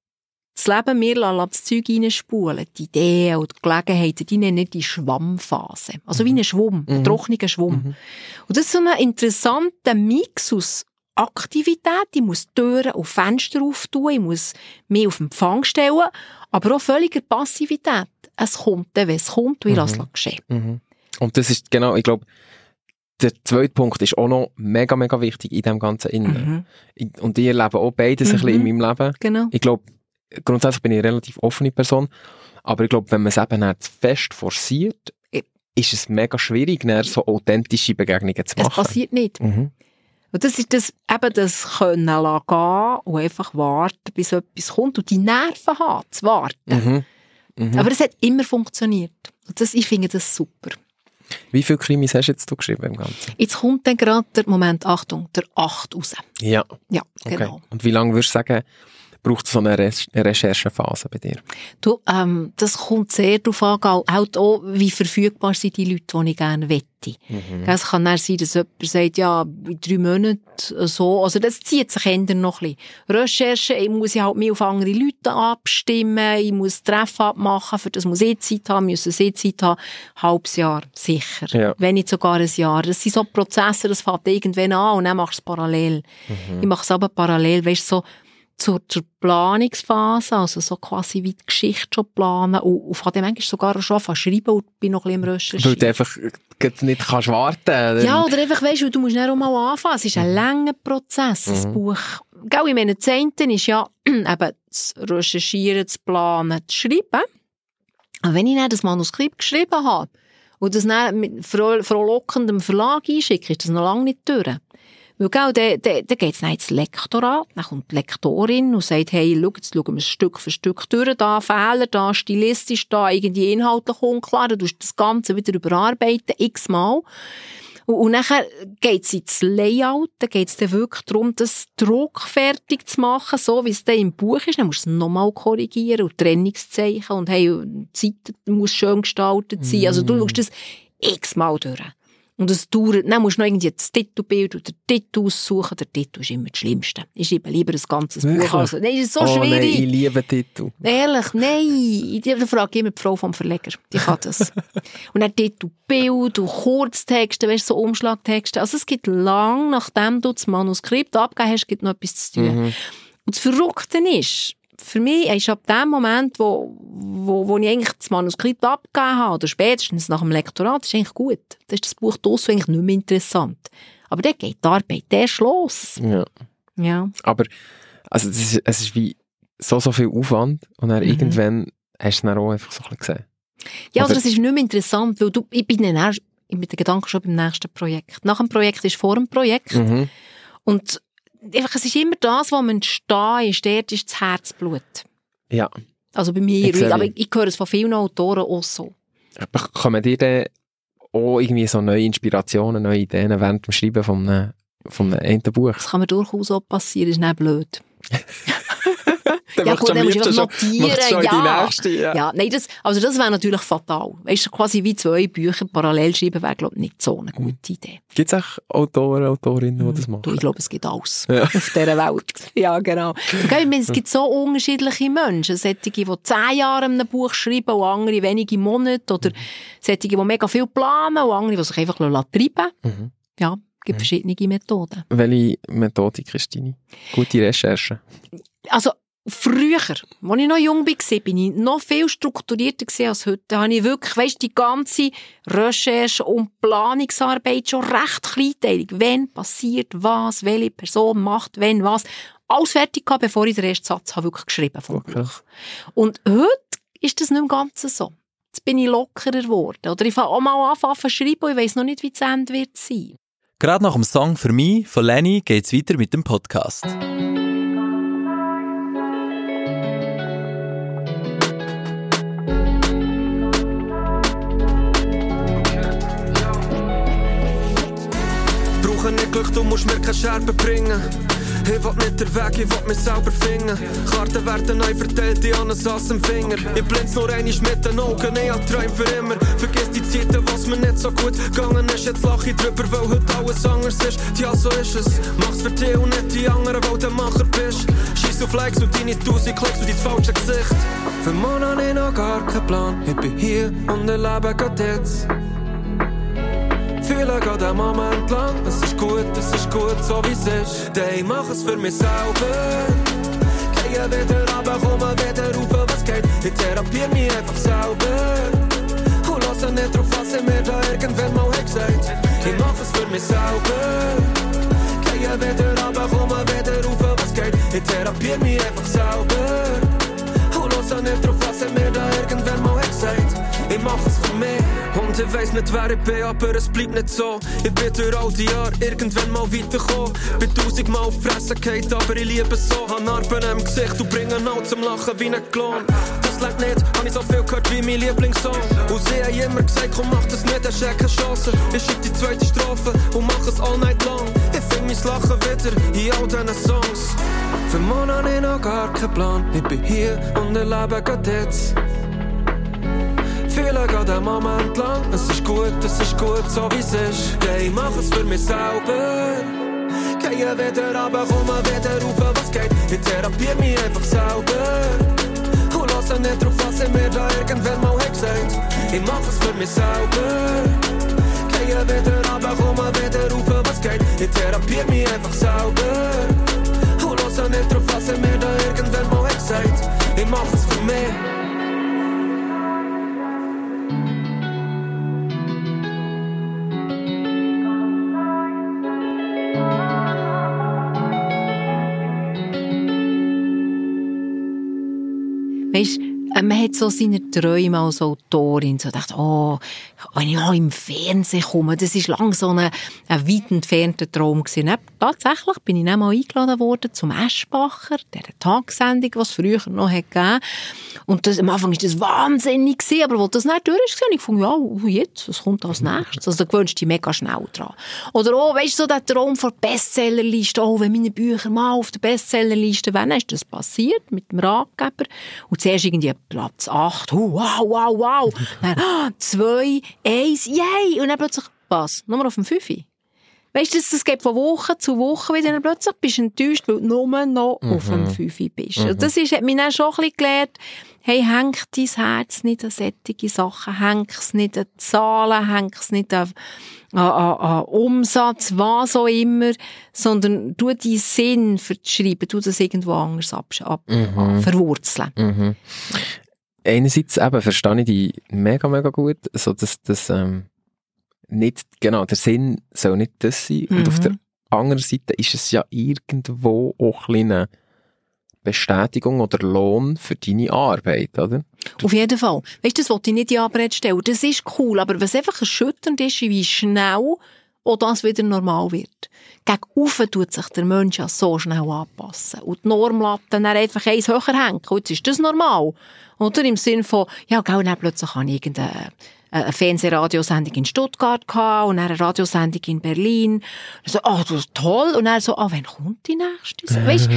das Leben mir das Zeug reinspulen, die Ideen und die Gelegenheiten, die nenne ich die Schwammphase. Also mhm. wie ein Schwamm, ein mhm. trockener Schwamm. Mhm. Und das ist so ein interessanter Mix aus Aktivität. Ich muss Türen und Fenster auftun, ich muss mich auf Empfang stellen, aber auch völliger Passivität. Es kommt dann, wenn es kommt, und ich lasse es geschehen.
Mhm. Und das ist genau, ich glaube, der zweite Punkt ist auch noch mega, mega wichtig in dem ganzen Innen. Mhm. Und ich erlebe auch beides mhm. ein bisschen in meinem Leben.
Genau.
Ich glaube, grundsätzlich bin ich eine relativ offene Person, aber ich glaube, wenn man es eben zu fest forciert, ist es mega schwierig, so authentische Begegnungen zu machen.
Es passiert nicht. Mhm. Und das ist das, eben das Können lassen gehen und einfach warten, bis etwas kommt und die Nerven haben, zu warten. Mhm. Mhm. Aber es hat immer funktioniert. Und das, ich finde das super.
Wie viele Krimis hast du jetzt geschrieben im Ganzen?
Jetzt kommt dann gerade der Moment, Achtung, der acht raus.
Ja.
Ja, genau.
Okay. Und wie lange würdest du sagen, braucht es so eine Re- Recherchephase bei dir?
Du, ähm, das kommt sehr darauf an, halt auch, wie verfügbar sind die Leute, die ich gerne wette. Mhm. Es kann dann sein, dass jemand sagt, ja, in drei Monaten so. Also das zieht sich ändern noch ein bisschen. Recherche, ich muss ja halt mehr auf andere Leute abstimmen, ich muss Treffen abmachen, für das muss ich Zeit haben, müssen sie Zeit haben. Halbes Jahr, sicher. Ja. Wenn nicht sogar ein Jahr. Das sind so Prozesse, das fängt irgendwann an und dann machst du es parallel. Mhm. Ich mache es aber parallel, weißt du, so, Zur, zur Planungsphase, also so quasi wie die Geschichte schon planen und, und von dem eigentlich sogar schon anfangen schreiben und bin noch ein bisschen im Recherchieren.
Weil du einfach nicht kannst warten kannst.
Ja, oder einfach weisst, du musst nicht auch mal anfangen. Es ist ein mhm. langer Prozess, das mhm. Buch. Gell, ich meine, das eine ist ja eben das Recherchieren, das Planen, das Schreiben. Und wenn ich dann das Manuskript geschrieben habe und das dann mit frohlockendem Verlag einschicke, ist das noch lange nicht durch. Weil, gell, dann, dann, dann geht's dann ins Lektorat, dann kommt die Lektorin und sagt, hey, schau, jetzt schauen wir Stück für Stück durch, da Fehler, da stilistisch, da irgendwie inhaltlich unklar, dann tust du das Ganze wieder überarbeiten, x-mal. Und, und nachher geht's ins Layout, dann geht's dann wirklich darum, das druckfertig zu machen, so wie es dann im Buch ist, dann musst du es nochmal korrigieren und Trennungszeichen und hey, die Seite muss schön gestaltet sein, mm. also du schaust das x-mal durch. Und es dauert, dann musst du noch irgendwie das Titelbild oder den Titel aussuchen. Der Titel ist immer das Schlimmste. Ich schreibe lieber ein ganzes Buch. Also, nein, das ist so
oh,
schwierig.
Nein, ich liebe Titel.
Ehrlich, nein. Ich frage immer die Frau vom Verleger. Die kann das. Und dann Titelbild und Kurztexte, weißt du, so Umschlagtexte. Also es gibt lang, nachdem du das Manuskript abgegeben hast, gibt noch etwas zu tun. Mhm. Und das Verrückte ist, für mich ist ab dem Moment, wo, wo, wo ich eigentlich das Manuskript abgegeben habe, oder spätestens nach dem Lektorat, ist eigentlich gut. Dann ist das Buch draussen eigentlich nicht mehr interessant. Aber dann geht die Arbeit erst los.
Ja.
Ja.
Aber, also, es ist, es ist wie so, so viel Aufwand, und dann mhm. irgendwann hast du es dann auch einfach so ein bisschen gesehen.
Ja, oder, oder das ist nicht mehr interessant, weil du, ich bin dann erst mit den Gedanken schon beim nächsten Projekt. Nach dem Projekt ist vor dem Projekt. Mhm. Und einfach, es ist immer das, was man stehen ist, dort ist das Herzblut.
Ja.
Also bei mir, ich aber ich, ich höre es von vielen Autoren auch so.
Aber kommen dir dann auch irgendwie so neue Inspirationen, neue Ideen während dem Schreiben von einem, von einem einen Buch?
Das kann mir durchaus auch passieren, das ist nicht blöd.
Dann
ja gut, dann musst du einfach notieren.
Schon
ja.
Die nächste, ja.
ja, nein, das, also das wäre natürlich fatal. Weißt du, quasi wie zwei Bücher parallel schreiben wäre, glaube ich, nicht so eine gute Idee.
Gibt es auch Autoren, Autorinnen, die das machen?
Du, ich glaube, es gibt alles ja. auf dieser Welt. Ja, genau. Und, ich meine, es gibt so unterschiedliche Menschen. Solche, die zehn Jahre ein Buch schreiben und andere wenige Monate. Oder solche, die mega viel planen und andere, die sich einfach treiben lassen. Mhm. Ja, es gibt mhm. verschiedene Methoden. Welche
Methodik ist deine? Gute Recherche?
Also, früher, als ich noch jung war, bin ich noch viel strukturierter als heute. Da habe ich wirklich, weisst, die ganze Recherche und Planungsarbeit schon recht kleinteilig. Wenn passiert was, welche Person macht wenn was. Alles fertig gehabt, bevor ich den ersten Satz habe wirklich geschrieben habe.
Okay.
Und heute ist das nicht im Ganzen so. Jetzt bin ich lockerer geworden. Oder ich fange auch mal an zu schreiben und ich weiss noch nicht, wie das Ende wird sein.
Gerade nach dem Song «Für mich» von Lenny geht es weiter mit dem Podcast.
mache nicht Glück, du musst mir keine Scherben bringen. Ich will nicht der Weg, ich will mich selber finden. Karten werden neu verteilt, ich habe es aus dem Finger. Ich blinz nur einmal mit den Augen, ich hab Träume für immer. Vergiss die Zeiten, was mir nicht so gut gegangen ist. Jetzt lache ich drüber, weil heute alles anders ist. Ja, so ist es. Mach's für dich und nicht die anderen, weil du Macher bist. Scheiss auf Likes und deine tausend Klicks und dein falsche Gesicht. Für morgen habe ich noch gar keinen Plan. Ich bin hier und ich lebe grad jetzt. Fühle gerade den Moment lang. Es ist gut, es ist gut, so wie es ist. Denn ich mach es für mich selber. Gehe wieder runter, komme wieder rauf, was geht. Ich therapiere mich einfach selber. Und lasse nicht drauf, was ich mir da irgendwann mal gesagt. Ich mach es für mich selber. Gehe wieder runter, komme wieder rauf, was geht. Ich therapiere mich einfach selber. Und lasse nicht drauf, was ich mir da irgendwann mal gesagt. Ich mach es für mich. Und ich weiss nicht, wer ich bin, aber es bleibt nicht so. Ich bin durch all die Jahre irgendwann mal weitergekommen. Bin tausendmal auf die Fresse gefallen, aber ich liebe es so. Hab Narben im Gesicht und bringe auch zum Lachen wie ein Klon. Das lernt nicht, hab ich so viel gehört wie mein Lieblingssong. Und sie haben immer gesagt, komm mach das nicht, hast keine Chance. Ich schreib die zweite Strophe und mach es all night long. Ich find mein Lachen wieder in all diesen Songs. Für morgen hab ich noch gar keinen Plan. Ich bin hier und ich lebe grad jetzt. Fühle gerade einen Moment lang. Es ist gut, es ist gut, so wie es ist. Denn ich mach es für mich selber. Gehe wieder runter, komme wieder rauf, was geht. Ich therapiere mich einfach selber. Und lasse nicht drauf, was ich mir da irgendwann mal gesagt. Ich mach es für mich selber. Gehe wieder runter, komme wieder rauf, was geht. Ich therapiere mich einfach selber. Und lasse nicht drauf, was ich mir da irgendwann mal gesagt. Ich mach es für mich.
Weisst, man hat so seine Träume als Autorin, so gedacht, oh, wenn ich mal im Fernsehen komme, das war lange so ein, ein weit entfernter Traum gewesen. Ja, tatsächlich bin ich dann mal eingeladen worden zum Eschbacher, der Tagessendung, was es früher noch hat gegeben. Und das, am Anfang war das wahnsinnig gewesen, aber als das nicht durch war, ich fand, ja, jetzt, was kommt als nächstes? Also da gewöhnst du dich mega schnell dran. Oder oh, weisst du, so der Traum von der Bestsellerliste, oh, wenn meine Bücher mal auf der Bestsellerliste wären, dann ist das passiert mit dem Ratgeber. Und zuerst irgendwie Platz acht, oh, wow, wow, wow. Dann, ah, zwei, eins, yay. Und dann plötzlich, was? Nur auf dem Fünfi. Weißt du, das geht von Woche zu Woche wieder. Dann plötzlich bist du enttäuscht, weil du nur noch mhm. auf dem Fünfi bist. Mhm. Und das ist, hat mich dann schon ein bisschen gelernt, hey, hängt dein Herz nicht an solche Sachen, hängt es nicht an Zahlen, hängt es nicht an, an, an, an Umsatz, was auch immer, sondern du deinen Sinn für das Schreiben, du das irgendwo anders ab, ab, mhm. verwurzeln.
Mhm. Einerseits eben verstehe ich die mega, mega gut, so dass das ähm, nicht, genau, der Sinn soll nicht das sein. Mhm. Und auf der anderen Seite ist es ja irgendwo auch ein eine Bestätigung oder Lohn für deine Arbeit, oder?
Auf jeden Fall. Weißt du, das wollte ich nicht in Abrede stellen. Das ist cool, aber was einfach erschütternd ist, wie schnell auch das wieder normal wird. Gegen Ufen tut sich der Mensch ja so schnell anpassen. Und die Normlatte dann einfach eins höher hängen. Und jetzt ist das normal. Oder im Sinn von, ja, gell, dann plötzlich habe ich irgendeine eine Fernsehradiosendung in Stuttgart gehabt und eine Radiosendung in Berlin. So, ah, oh, das ist toll. Und dann so, ah, oh, wann kommt die nächste? Weißt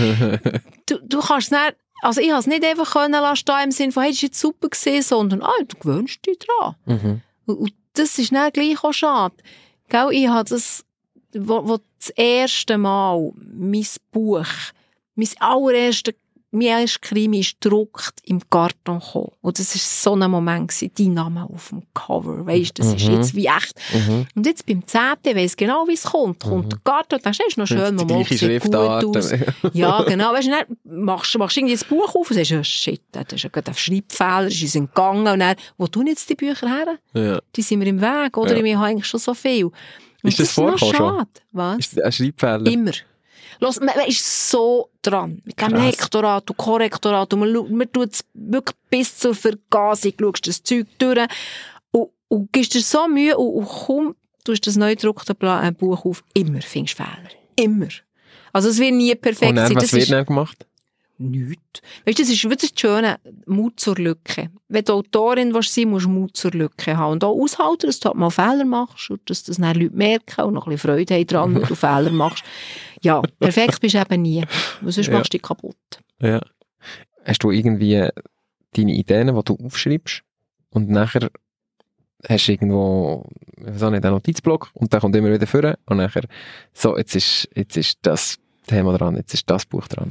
du, du kannst nicht, also ich habe es nicht einfach können lassen, im Sinne von, hey, das ist jetzt super gewesen, sondern, ah, du gewöhnst dich dran. Mhm. Und, und das ist dann gleich auch schade. Gell, ich habe das, wo, wo das erste Mal mein Buch, mein allererstes mein erster Krimi ist gedruckt im Karton gekommen. Und das war so ein Moment gewesen, dein Name auf dem Cover. Weisst, das mhm. ist jetzt wie echt. Mhm. Und jetzt beim zehnten weiss genau, wie es kommt. Kommt mhm. der Karton, dann ist noch schön, man macht es gut aus. Ja, genau. Weisst, dann machst du irgendwie das Buch auf und sagst, oh, shit, das ist ja gerade ein Schreibfehler, ist uns entgangen. Und dann, wo tun jetzt die Bücher her? Ja. Die sind mir im Weg, oder? Ja. Wir haben eigentlich schon so viel. Und
ist das, das vorgekommen schon?
Was?
Ist das ein Schreibfehler?
Immer. Los, man, man ist so dran. Mit dem Lektorat und Korrektorat. Und man, man tut es wirklich bis zur Vergasung. Du schaust das Zeug durch und, und gibst dir so Mühe und, und komm, du hast das neu gedruckte Buch auf. Immer findest du Fehler. Immer. Also es wird nie perfekt
sein. Und dann, was wird dann gemacht?
Nichts. Weißt du, das ist wirklich das Schöne, Mut zur Lücke. Wenn du Autorin sein willst, musst du Mut zur Lücke haben. Und auch aushalten, dass du halt mal Fehler machst und dass das dann Leute merken und noch ein bisschen Freude haben daran, wenn du Fehler machst. Ja, perfekt bist du eben nie. Weil sonst
Ja.
machst du dich kaputt.
Ja. Hast du irgendwie deine Ideen, die du aufschreibst und nachher hast du irgendwo, ich weiß auch nicht, einen Notizblock und dann kommt immer wieder vor und nachher so, jetzt ist, jetzt ist das Thema dran, jetzt ist das Buch dran.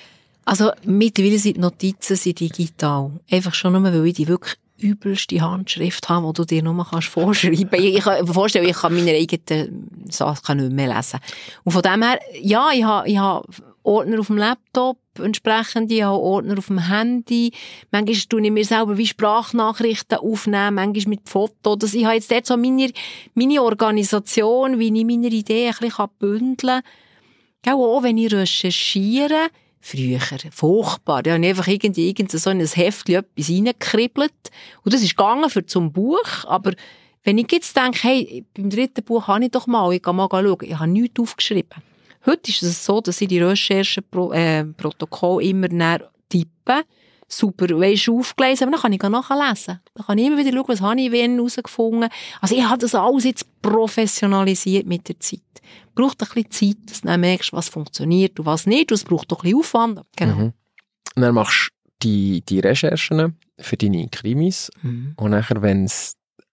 Also mittlerweile sind die Notizen sind digital. Einfach schon nur, weil ich die wirklich übelste Handschrift habe, die du dir nur kannst vorschreiben kannst. Ich kann mir vorstellen, ich kann meine eigenen Sachen nicht mehr lesen. Und von dem her, ja, ich habe, ich habe Ordner auf dem Laptop, entsprechend, ich habe Ordner auf dem Handy. Manchmal tue ich mir selber wie Sprachnachrichten aufnehmen, manchmal mit Fotos. Ich habe jetzt dort so meine, meine Organisation, wie ich meine Ideen ein bisschen bündeln kann. Auch wenn ich recherchiere, früher, furchtbar. Da habe ich einfach irgendwie, irgendwie so in ein Heftchen etwas reingekribbelt. Und das ist gegangen für zum Buch. Aber wenn ich jetzt denke, hey, beim dritten Buch habe ich doch mal, ich kann mal schauen, ich habe nichts aufgeschrieben. Heute ist es so, dass ich die Rechercheprotokolle äh, immer näher tippe, super, weisst aufgelesen, aber dann kann ich nachlesen. Dann kann ich immer wieder schauen, was habe ich wen herausgefunden. Also ich habe das alles jetzt professionalisiert mit der Zeit. Es braucht ein bisschen Zeit, dass du dann merkst, was funktioniert und was nicht. Und es braucht auch ein bisschen Aufwand. Genau.
Mhm. Und dann machst du die, die Recherchen für deine Krimis
Mhm.
und nachher, wenn es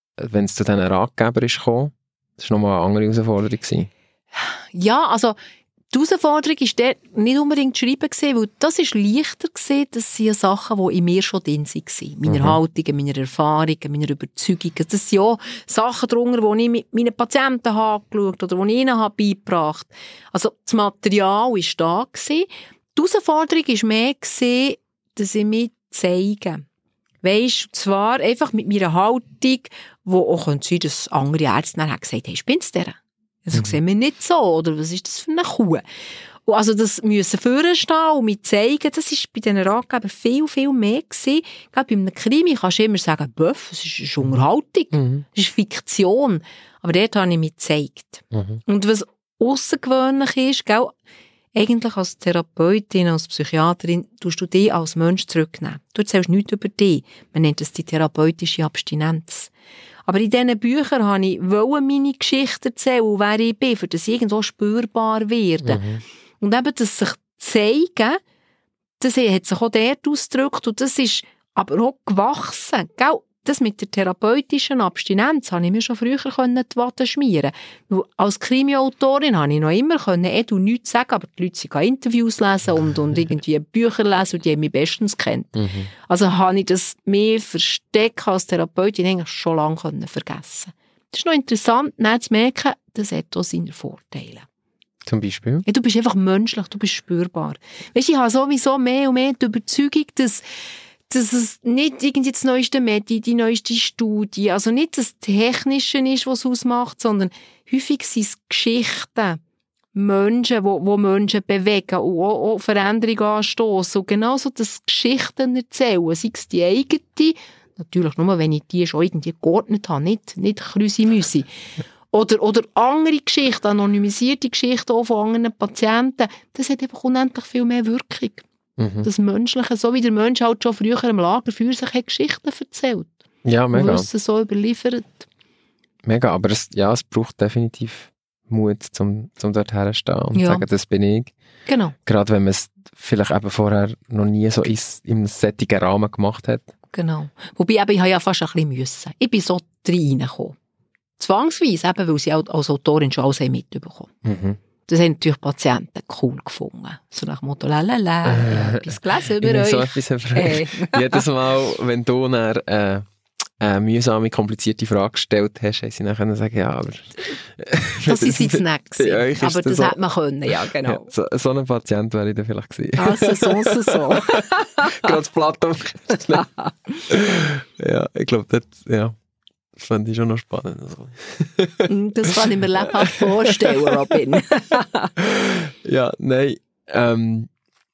zu diesen Ratgeber ist gekommen, das war nochmal eine andere Herausforderung gewesen.
Ja, also die Herausforderung war dort nicht unbedingt schreiben gewesen, weil das ist leichter gewesen, das sind Sachen, die in mir schon drin waren. Meine
Mhm.
Haltungen, meine Erfahrungen, meine Überzeugungen. Das sind auch Sachen darunter, die ich mit meinen Patienten habe angeschaut oder die ich ihnen habe beigebracht. Also das Material war da gewesen. Die Herausforderung war mehr gewesen, dass ich mich zeige. Weisst, zwar einfach mit meiner Haltung, wo auch sein könnte, dass andere Ärzte dann gesagt haben, hey, spinnst du der? Also, das sehen wir nicht so, oder was ist das für eine Kuh? Und also das müssen vorstehen und mir zeigen, das ist bei diesen Ratgebern viel, viel mehr gewesen. Gerade bei einem Krimi kannst du immer sagen, Böff, es ist, ist Unterhaltung,
Mhm.
es ist Fiktion. Aber dort habe ich mich gezeigt.
Mhm.
Und was außergewöhnlich ist, gell, eigentlich als Therapeutin, als Psychiaterin, tust du dich als Mensch zurücknehmen. Du erzählst nichts über dich. Man nennt das die therapeutische Abstinenz. Aber in diesen Büchern wollte ich meine Geschichte erzählen, wer ich bin, für das irgendwo spürbar werden.
Mhm.
Und eben das sich zeigen, das hat sich auch dort ausgedrückt und das ist aber auch gewachsen. Gell? Das mit der therapeutischen Abstinenz konnte ich mir schon früher die Watte schmieren. Weil als Krimi-Autorin konnte ich noch immer können, eh, du nichts sagen, aber die Leute können Interviews lesen und, und irgendwie Bücher lesen und die haben mich bestens kennt.
Mhm.
Also habe ich das mehr versteckt als Therapeutin eigentlich schon lange können vergessen. Das ist noch interessant, dann zu merken, das hat auch seine Vorteile.
Zum Beispiel?
Ja, du bist einfach menschlich, du bist spürbar. Weißt, ich habe sowieso mehr und mehr die Überzeugung, dass, dass es nicht irgendwie das neueste Medi, die neueste Studie, also nicht das Technische ist, was es ausmacht, sondern häufig sind es Geschichten, Menschen, wo, wo Menschen bewegen und auch, auch Veränderungen anstoßen. Und genauso das Geschichten erzählen, sei es die eigene, natürlich nur, wenn ich die schon irgendwie geordnet habe, nicht, nicht Krüsi-Müsi. Oder, oder andere Geschichten, anonymisierte Geschichten auch von anderen Patienten, das hat einfach unendlich viel mehr Wirkung.
Mhm.
Das Menschliche, so wie der Mensch halt schon früher im Lagerfeuer sich hat Geschichten erzählt.
Ja, mega.
Und Wissen so überliefert.
Mega, aber es, ja, es braucht definitiv Mut, um zum dort herzustehen und
Ja.
sagen, das bin ich.
Genau.
Gerade wenn man es vielleicht eben vorher noch nie so ist, im sättigen Rahmen gemacht hat.
Genau. Wobei eben, ich habe ja fast ein bisschen müssen. Ich bin so reingekommen. Zwangsweise, eben, weil sie auch als Autorin schon alles mitbekommen haben.
Mhm.
Das haben natürlich Patienten cool gefunden. So nach dem Motto, lalala, ich habe etwas gelesen über
Ich
euch.
so etwas über
Hey.
euch. Jedes Mal, wenn du dann, äh, eine mühsame, komplizierte Frage gestellt hast, haben sie dann können sagen, ja, aber...
Das ist jetzt nicht
Bei euch
gewesen.
ist
Aber das
so-
hätte man können, ja, genau.
Ja, so, so ein Patient wäre ich dann vielleicht gewesen.
Also so, so, so.
Gerade das Blatt umgestellt. Ja, ich glaube, das, ja, das fand ich schon noch spannend. Also.
Das kann ich mir lebhaft vorstellen, Robin.
Ja, nein, ähm,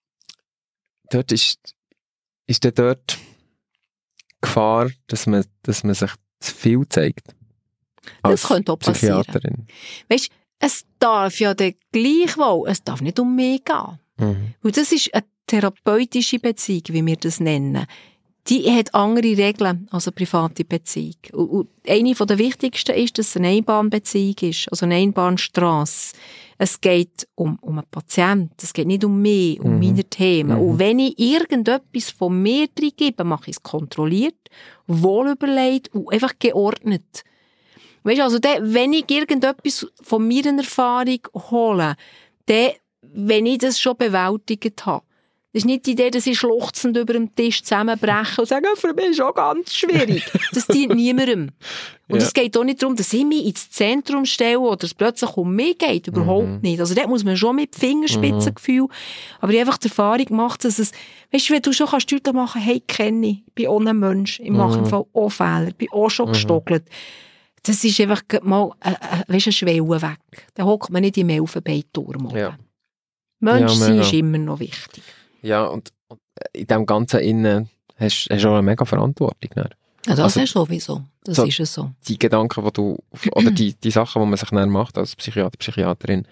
dort ist, ist dann dort Gefahr, dass man, dass man sich zu viel zeigt.
Das könnte auch passieren.
Psychiaterin.
Weißt du, es darf ja dann gleichwohl, es darf nicht um mich gehen.
Mhm.
Und das ist eine therapeutische Beziehung, wie wir das nennen, die hat andere Regeln als eine private Beziehung. Und, und eine der wichtigsten ist, dass es eine Einbahnbeziehung ist, also eine Einbahnstrasse. Es geht um, um einen Patienten, es geht nicht um mich, um mhm. meine Themen. Mhm. Und wenn ich irgendetwas von mir drin gebe, mache ich es kontrolliert, wohlüberlegt und einfach geordnet. Weißt du, also dann, wenn ich irgendetwas von meiner Erfahrung hole, dann, wenn ich das schon bewältigt habe, das ist nicht die Idee, dass ich schluchzend über den Tisch zusammenbreche und sage, für mich ist auch ganz schwierig. Das dient niemandem. Und ja. es geht auch nicht darum, dass ich mich ins Zentrum stelle oder es plötzlich um mich geht. Überhaupt mhm. nicht. Also dort muss man schon mit Fingerspitzengefühl, mhm. aber ich habe einfach die Erfahrung gemacht, dass es, weißt du, wenn du schon kannst Leute machen, hey, kenne ich, ich bin auch ein Mensch, ich mache mhm. im Fall auch Fehler, ich bin auch schon mhm. gestockelt. Das ist einfach mal, äh, äh, weißt, eine Schwelle weg. Da hockt man nicht im Elfenbeinturm oben. Ja. Mensch sein ja, ist immer noch wichtig.
Ja, und, und in dem Ganzen innen hast du auch eine mega Verantwortung. Ne?
Ja, das also, ist sowieso. Das so, ist es so.
Die Gedanken, die du, oder die, die Sachen, die man sich dann macht als Psychiater, Psychiaterin,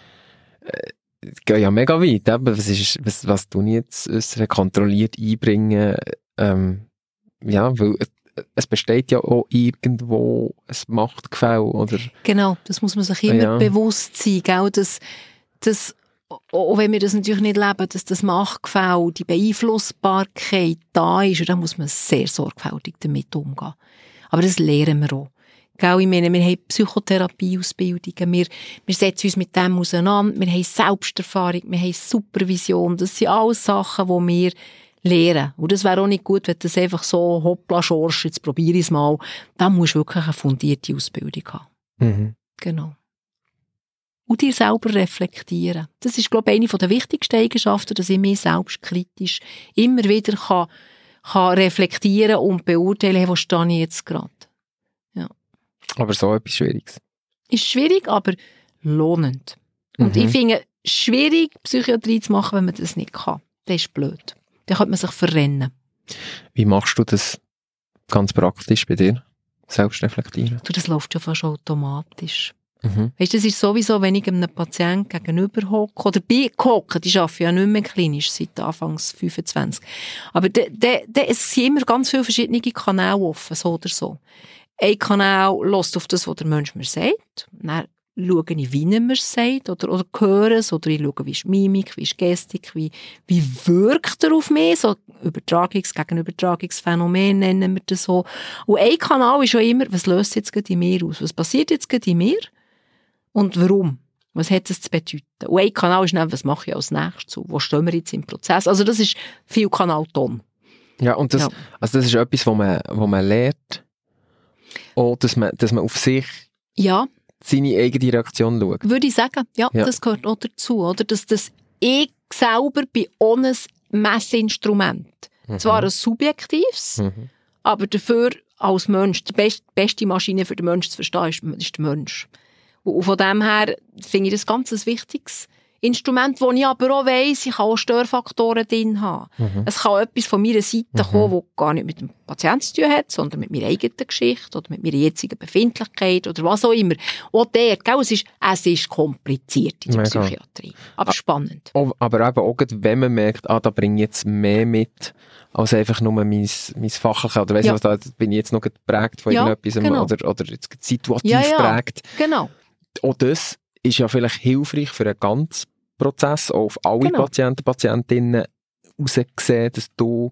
äh, gehen ja mega weit. Eben, was, ist, was, was tun jetzt äußere kontrolliert einbringen? Ähm, ja, weil es besteht ja auch irgendwo ein Machtgefälle, oder?
Genau, das muss man sich immer ja. bewusst sein, gell? Dass, dass auch wenn wir das natürlich nicht leben, dass das Machtgefälle, die Beeinflussbarkeit da ist, und dann muss man sehr sorgfältig damit umgehen. Aber das lernen wir auch. Gell, ich meine, wir haben Psychotherapieausbildungen, wir, wir setzen uns mit dem auseinander, wir haben Selbsterfahrung, wir haben Supervision, das sind alles Sachen, die wir lernen. Und das wäre auch nicht gut, wenn das einfach so hoppla schorsch, jetzt probiere ich es mal. Da musst du wirklich eine fundierte Ausbildung haben. Mhm. Genau. Und dir selber reflektieren. Das ist, glaube ich, eine der wichtigsten Eigenschaften, dass ich mich selbstkritisch immer wieder kann, kann reflektieren und beurteilen, wo stehe ich jetzt gerade. Ja.
Aber so etwas Schwieriges.
Ist schwierig, aber lohnend. Und mhm. ich finde, schwierig, Psychiatrie zu machen, wenn man das nicht kann. Das ist blöd. Dann könnte man sich verrennen.
Wie machst du das ganz praktisch bei dir? Selbst reflektieren?
Du, das läuft ja fast automatisch.
Mhm.
Weißt du, das ist sowieso, wenn ich einem Patienten gegenüber hocke, oder bei hocke, die arbeiten ja nicht mehr klinisch seit Anfangs fünfundzwanzig. Aber de, de, de, es sind immer ganz viele verschiedene Kanäle offen, so oder so. Ein Kanal lässt auf das, was der Mensch mir sagt. Dann schaue ich, wie er mir es sagt, oder, oder höre es, oder ich schaue, wie ist Mimik, wie ist Gestik, wie, wie wirkt er auf mich, so Übertragungs-, Gegenübertragungsphänomen nennen wir das so. Und ein Kanal ist schon immer, was löst jetzt gerade in mir aus? Was passiert jetzt gerade in mir? Und warum? Was hat es zu bedeuten? Und ein Kanal ist dann, was mache ich als nächstes? Wo stehen wir jetzt im Prozess? Also das ist viel Kanalton.
Ja, und das, ja. Also das ist etwas, wo man, wo man lernt, auch, dass man, dass man auf sich
ja.
seine eigene Reaktion schaut.
Würde ich sagen, ja, ja. das gehört auch dazu. Oder? Dass das ich selber bin ohne Messinstrument. Mhm. Zwar ein subjektives, mhm. aber dafür als Mensch, die best, beste Maschine für den Menschen zu verstehen, ist, ist der Mensch. Und von dem her finde ich das ganz ein wichtiges Instrument, das ich aber auch weiss, ich kann auch Störfaktoren drin haben. Mhm. Es kann etwas von meiner Seite mhm. kommen, das gar nicht mit dem Patienten zu tun hat, sondern mit meiner eigenen Geschichte oder mit meiner jetzigen Befindlichkeit oder was auch immer. Auch der, gell, es ist, es ist kompliziert in der Mega. Psychiatrie, aber ah, spannend.
Aber eben auch, wenn man merkt, ah, da bringe ich jetzt mehr mit, als einfach nur mein, mein Fachliche, oder weiss ja. ich was, da bin ich jetzt noch geprägt von ja, irgendetwas, genau. oder, oder jetzt situativ ja, ja. prägt.
Genau.
Auch das ist ja vielleicht hilfreich für einen ganzen Prozess, auch auf alle genau. Patienten, Patientinnen rausgesehen, dass du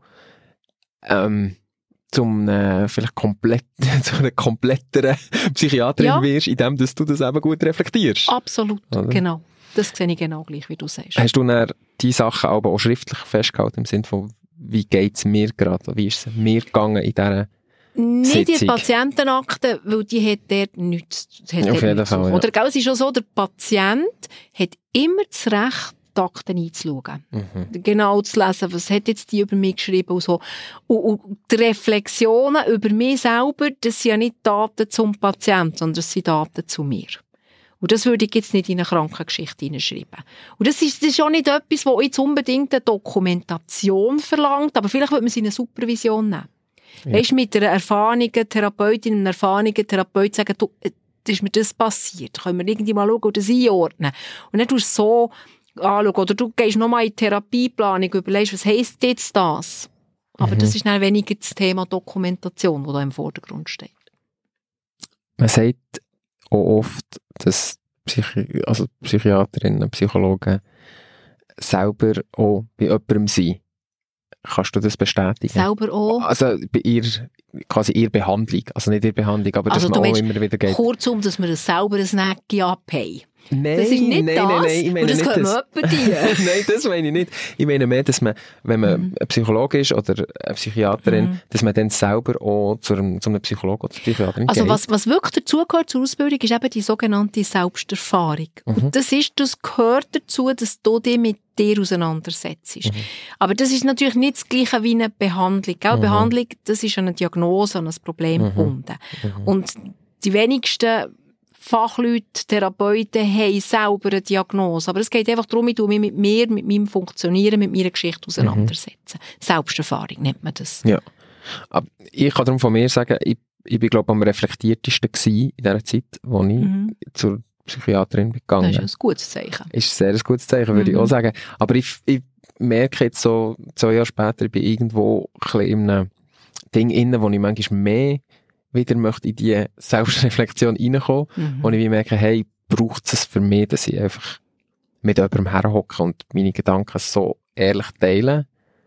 ähm, zum äh, vielleicht komplett, zu einer kompletteren Psychiaterin ja. wirst, indem dass du das eben gut reflektierst.
Absolut, oder? Genau. Das sehe ich genau gleich, wie du sagst.
Hast du dann die Sachen aber auch schriftlich festgehalten, im Sinne von, wie geht es mir gerade, wie ist es mir gegangen in dieser
Nicht die Patientenakte, weil die hat dort nichts. Hat
Auf jeden Fall, ja.
Oder gell, es ist auch so, der Patient hat immer das Recht, die Akten einzuschauen. Mhm. Genau zu lesen, was hat jetzt die über mich geschrieben und so. Und, und die Reflexionen über mich selber, das sind ja nicht Daten zum Patienten, sondern das sind Daten zu mir. Und das würde ich jetzt nicht in eine Krankengeschichte hineinschreiben. Und das ist, das ist auch nicht etwas, das jetzt unbedingt eine Dokumentation verlangt, aber vielleicht würde man es in eine Supervision nehmen. Ja. Weißt, mit einer erfahrenen Therapeutin, einem erfahrenen Therapeut sagen, du, ist mir das passiert? Können wir irgendwie mal schauen und das einordnen? Und dann tust du so anschauen. Oder du gehst nochmal in die Therapieplanung, überlegst, was heisst jetzt das? Aber mhm. das ist dann weniger das Thema Dokumentation, das da im Vordergrund steht.
Man sagt auch oft, dass Psychi- also Psychiaterinnen, Psychologen selber auch bei jemandem sind. Kannst du das bestätigen?
Selber auch?
Also bei ihr, quasi ihrer Behandlung. Also nicht ihre Behandlung, aber
also
dass man auch
meinst,
immer wieder geht.
Kurzum, dass wir ein selber ein Näckchen abhaben.
Nein,
das ist nicht
nein,
das,
nein, nein, ich meine
und das
nicht
können wir etwa dir.
Nein, das meine ich nicht. Ich meine mehr, dass man, wenn man
Mhm.
ein Psychologe ist oder eine Psychiaterin,
Mhm.
dass man dann selber auch zu einem, zu einem Psychologen oder Psychiaterin
Also
geht.
was, was wirklich dazugehört zur Ausbildung, ist eben die sogenannte Selbsterfahrung.
Mhm.
Und das ist, das gehört dazu, dass du dich mit dir auseinandersetzt.
Mhm.
Aber das ist natürlich nicht das Gleiche wie eine Behandlung. Gell?
Mhm.
Behandlung, das ist an eine Diagnose, an ein Problem
Mhm.
gebunden.
Mhm.
Und die wenigsten Fachleute, Therapeuten haben selber eine Diagnose. Aber es geht einfach darum, ich mich mit mir, mit meinem Funktionieren, mit meiner Geschichte auseinandersetzen. Mhm. Selbsterfahrung nennt man das.
Ja. Aber ich kann darum von mir sagen, ich, ich bin, glaube ich, am reflektiertesten gewesen in der Zeit, wo ich
Mhm.
zur Psychiaterin bin gegangen.
Das ist ein gutes Zeichen.
Ist sehr ein gutes Zeichen, würde
Mhm.
ich auch sagen. Aber ich, ich merke jetzt so, zwei Jahre später, ich bin irgendwo ein bisschen in einem Ding inne, wo ich manchmal mehr wieder möchte in die Selbstreflexion reinkommen,
Mhm.
wo ich wie merke, hey, braucht es für mich, dass ich einfach mit jemandem herhocke und meine Gedanken so ehrlich teile.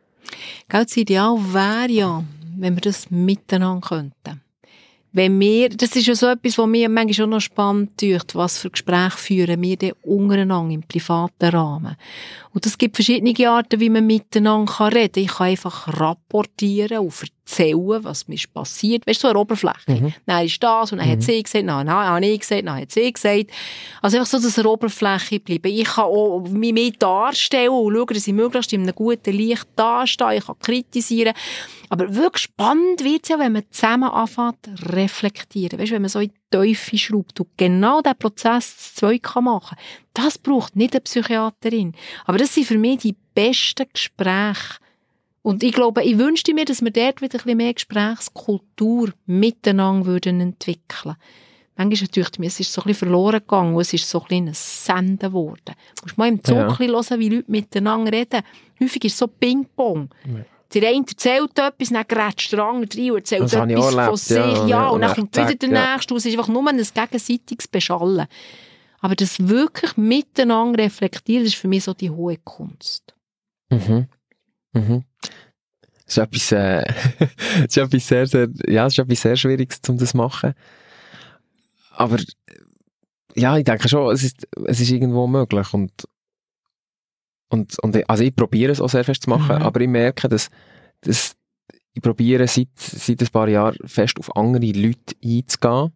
Gell, das Ideal wäre ja, wenn wir das miteinander könnten. Wenn wir, das ist ja so etwas, was mir manchmal schon noch spannend tut, was für Gespräche führen wir denn untereinander im privaten Rahmen. Und es gibt verschiedene Arten, wie man miteinander reden kann. Ich kann einfach rapportieren und erzählen, was mir passiert. Weißt du, so eine Oberfläche.
Mhm.
Dann ist das und dann
Mhm.
hat sie gesagt, dann habe ich gesagt, dann hat sie gesagt. Also einfach so, dass eine Oberfläche bleibt. Ich kann auch mich mehr darstellen und schauen, dass ich möglichst in einem guten Licht dastehe. Ich kann kritisieren. Aber wirklich spannend wird es ja, wenn man zusammen anfängt zu reflektieren. Weißt du, wenn man so in die Teufel schraubt und genau diesen Prozess zu zweit machen kann. Das braucht nicht eine Psychiaterin. Aber das sind für mich die besten Gespräche. Und ich glaube, ich wünschte mir, dass wir dort wieder ein bisschen mehr Gesprächskultur miteinander würden entwickeln. Manchmal natürlich, es ist so ein bisschen verloren gegangen und es ist so ein bisschen ein Senden geworden. Du musst mal im Zug
Ja.
ein bisschen hören, wie Leute miteinander reden. Häufig ist es so Ping-Pong.
Ja.
Der eine erzählt etwas, dann grätscht der andere rein und erzählt
Das habe ich
etwas
auch
von
erlebt,
sich.
ja,
Ja,
ja,
und dann
und
kommt
zack,
wieder der
ja.
Nächste. Es ist einfach nur ein gegenseitiges Beschallen. Aber das wirklich miteinander reflektieren, ist für mich so die hohe Kunst.
Mhm. Mhm. Das ist etwas, äh, das ist etwas sehr, sehr, ja, es ist etwas sehr Schwieriges, um das zu machen. Aber, ja, ich denke schon, es ist, es ist irgendwo möglich und, und, und, also ich probiere es auch sehr fest zu machen,
Mhm.
aber ich merke, dass, dass ich probiere seit, seit ein paar Jahren fest auf andere Leute einzugehen.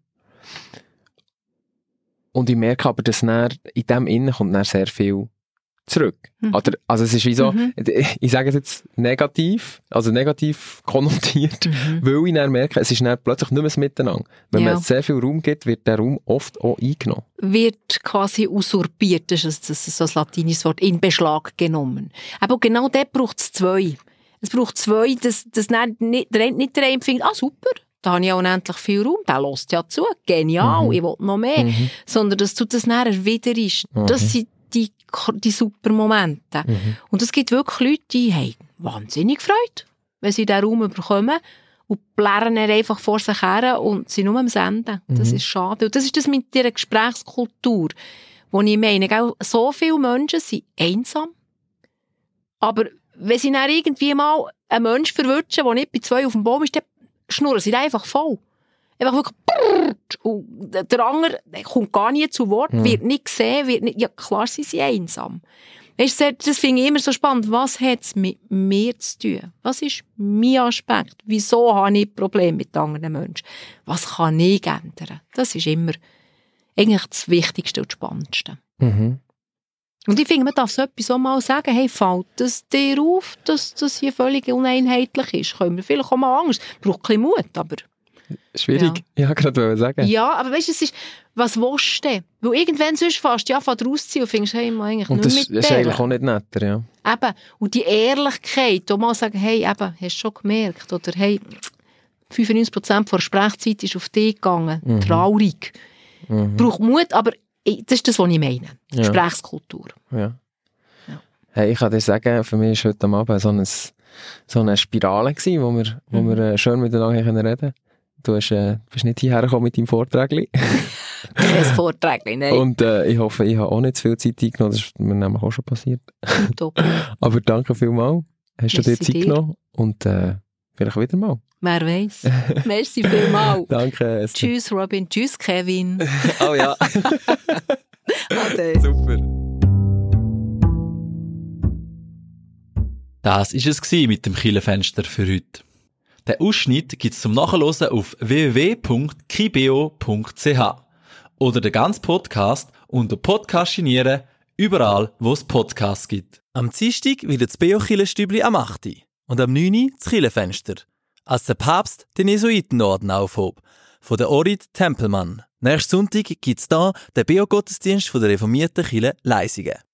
Und ich merke aber, dass dann, in dem Innen kommt dann sehr viel zurück.
Mhm.
Oder, also es ist wie so,
Mhm.
ich sage es jetzt negativ, also negativ konnotiert,
Mhm.
weil ich dann merke, es ist dann plötzlich nicht mehr das Miteinander. Wenn
Ja.
man sehr viel Raum gibt, wird der Raum oft auch eingenommen.
Wird quasi usurpiert, das ist, das ist so ein latinisches Wort, in Beschlag genommen. Aber genau dort braucht es zwei. Es braucht zwei, dass, dass nicht, nicht, der eine- nicht der eine findet, ah super, da habe ich ja unendlich viel Raum, der lässt ja zu, genial,
Mhm.
ich will noch mehr.
Mhm.
Sondern dass du das nachher wieder ist.
Mhm.
Das sind die, die super Momente.
Mhm.
Und es gibt wirklich Leute, die haben wahnsinnig Freude, wenn sie diesen Raum bekommen und plärren ihn einfach vor sich her und sind nur am Senden. Das
Mhm.
ist schade. Und das ist das mit dieser Gesprächskultur, wo ich meine, gell, so viele Menschen sind einsam, aber wenn sie dann irgendwie mal einen Menschen verwünschen, der nicht bei zwei auf dem Baum ist, dann schnurren sie einfach voll. Einfach wirklich brrrt. Und der andere der kommt gar nie zu Wort,
Mhm.
wird nicht gesehen, wird nicht, ja klar sind sie einsam. Weißt du, das finde ich immer so spannend. Was hat es mit mir zu tun? Was ist mein Aspekt? Wieso habe ich Probleme mit anderen Menschen? Was kann ich ändern? Das ist immer eigentlich das Wichtigste und das Spannendste.
Mhm.
Und ich finde, man darf so etwas auch mal sagen, hey, fällt das dir auf, dass das hier völlig uneinheitlich ist? Können wir vielleicht auch mal anders? Braucht ein bisschen Mut, aber...
Schwierig. Ja, ja gerade wollte ich sagen.
Ja, aber weißt du, es ist, was willst du denn? Weil irgendwann sonst fast ja, fährst du rausziehen und findest, hey, man eigentlich
Und
nur
das
mit
ist
der.
eigentlich auch nicht netter, ja.
Eben. Und die Ehrlichkeit, auch mal sagen, hey, eben, hast du schon gemerkt? Oder hey, fünfundneunzig Prozent der Sprechzeit ist auf dich gegangen.
Mhm.
Traurig.
Mhm.
Braucht Mut, aber ich- das ist das, was ich meine.
Ja.
Gesprächskultur.
Ja. Hey, ich kann dir sagen, für mich war heute am Abend so, ein, so eine Spirale gewesen, wo wir, wo mhm. wir äh, schön miteinander reden können. Du hast, äh, bist nicht hierher gekommen mit deinem Vorträgli.
Kein Vorträgli, nein.
Und äh, ich hoffe, ich habe auch nicht zu viel Zeit eingenommen. Das ist mir nämlich auch schon passiert.
Top.
Aber danke vielmals. Hast du dir Zeit dir. genommen? Und äh, vielleicht wieder mal.
Wer weiß. Merci vielmals.
Danke. Esther.
Tschüss Robin. Tschüss Kevin.
Oh ja.
Ade.
Super.
Das war es mit dem Kirchenfenster für heute. Den Ausschnitt gibt es zum Nachhören auf w w w punkt kibeo punkt c h oder den ganzen Podcast unter Podcastinieren, überall, wo es Podcasts gibt. Am Dienstag wieder das Beo-Kirchenstübli am acht Uhr und am neun Uhr das Kirchenfenster, als der Papst den Jesuitenorden aufhob, von der Orit Tempelmann. Nächsten Sonntag gibt es hier den Beo-Gottesdienst von der reformierten Kirche Leisingen.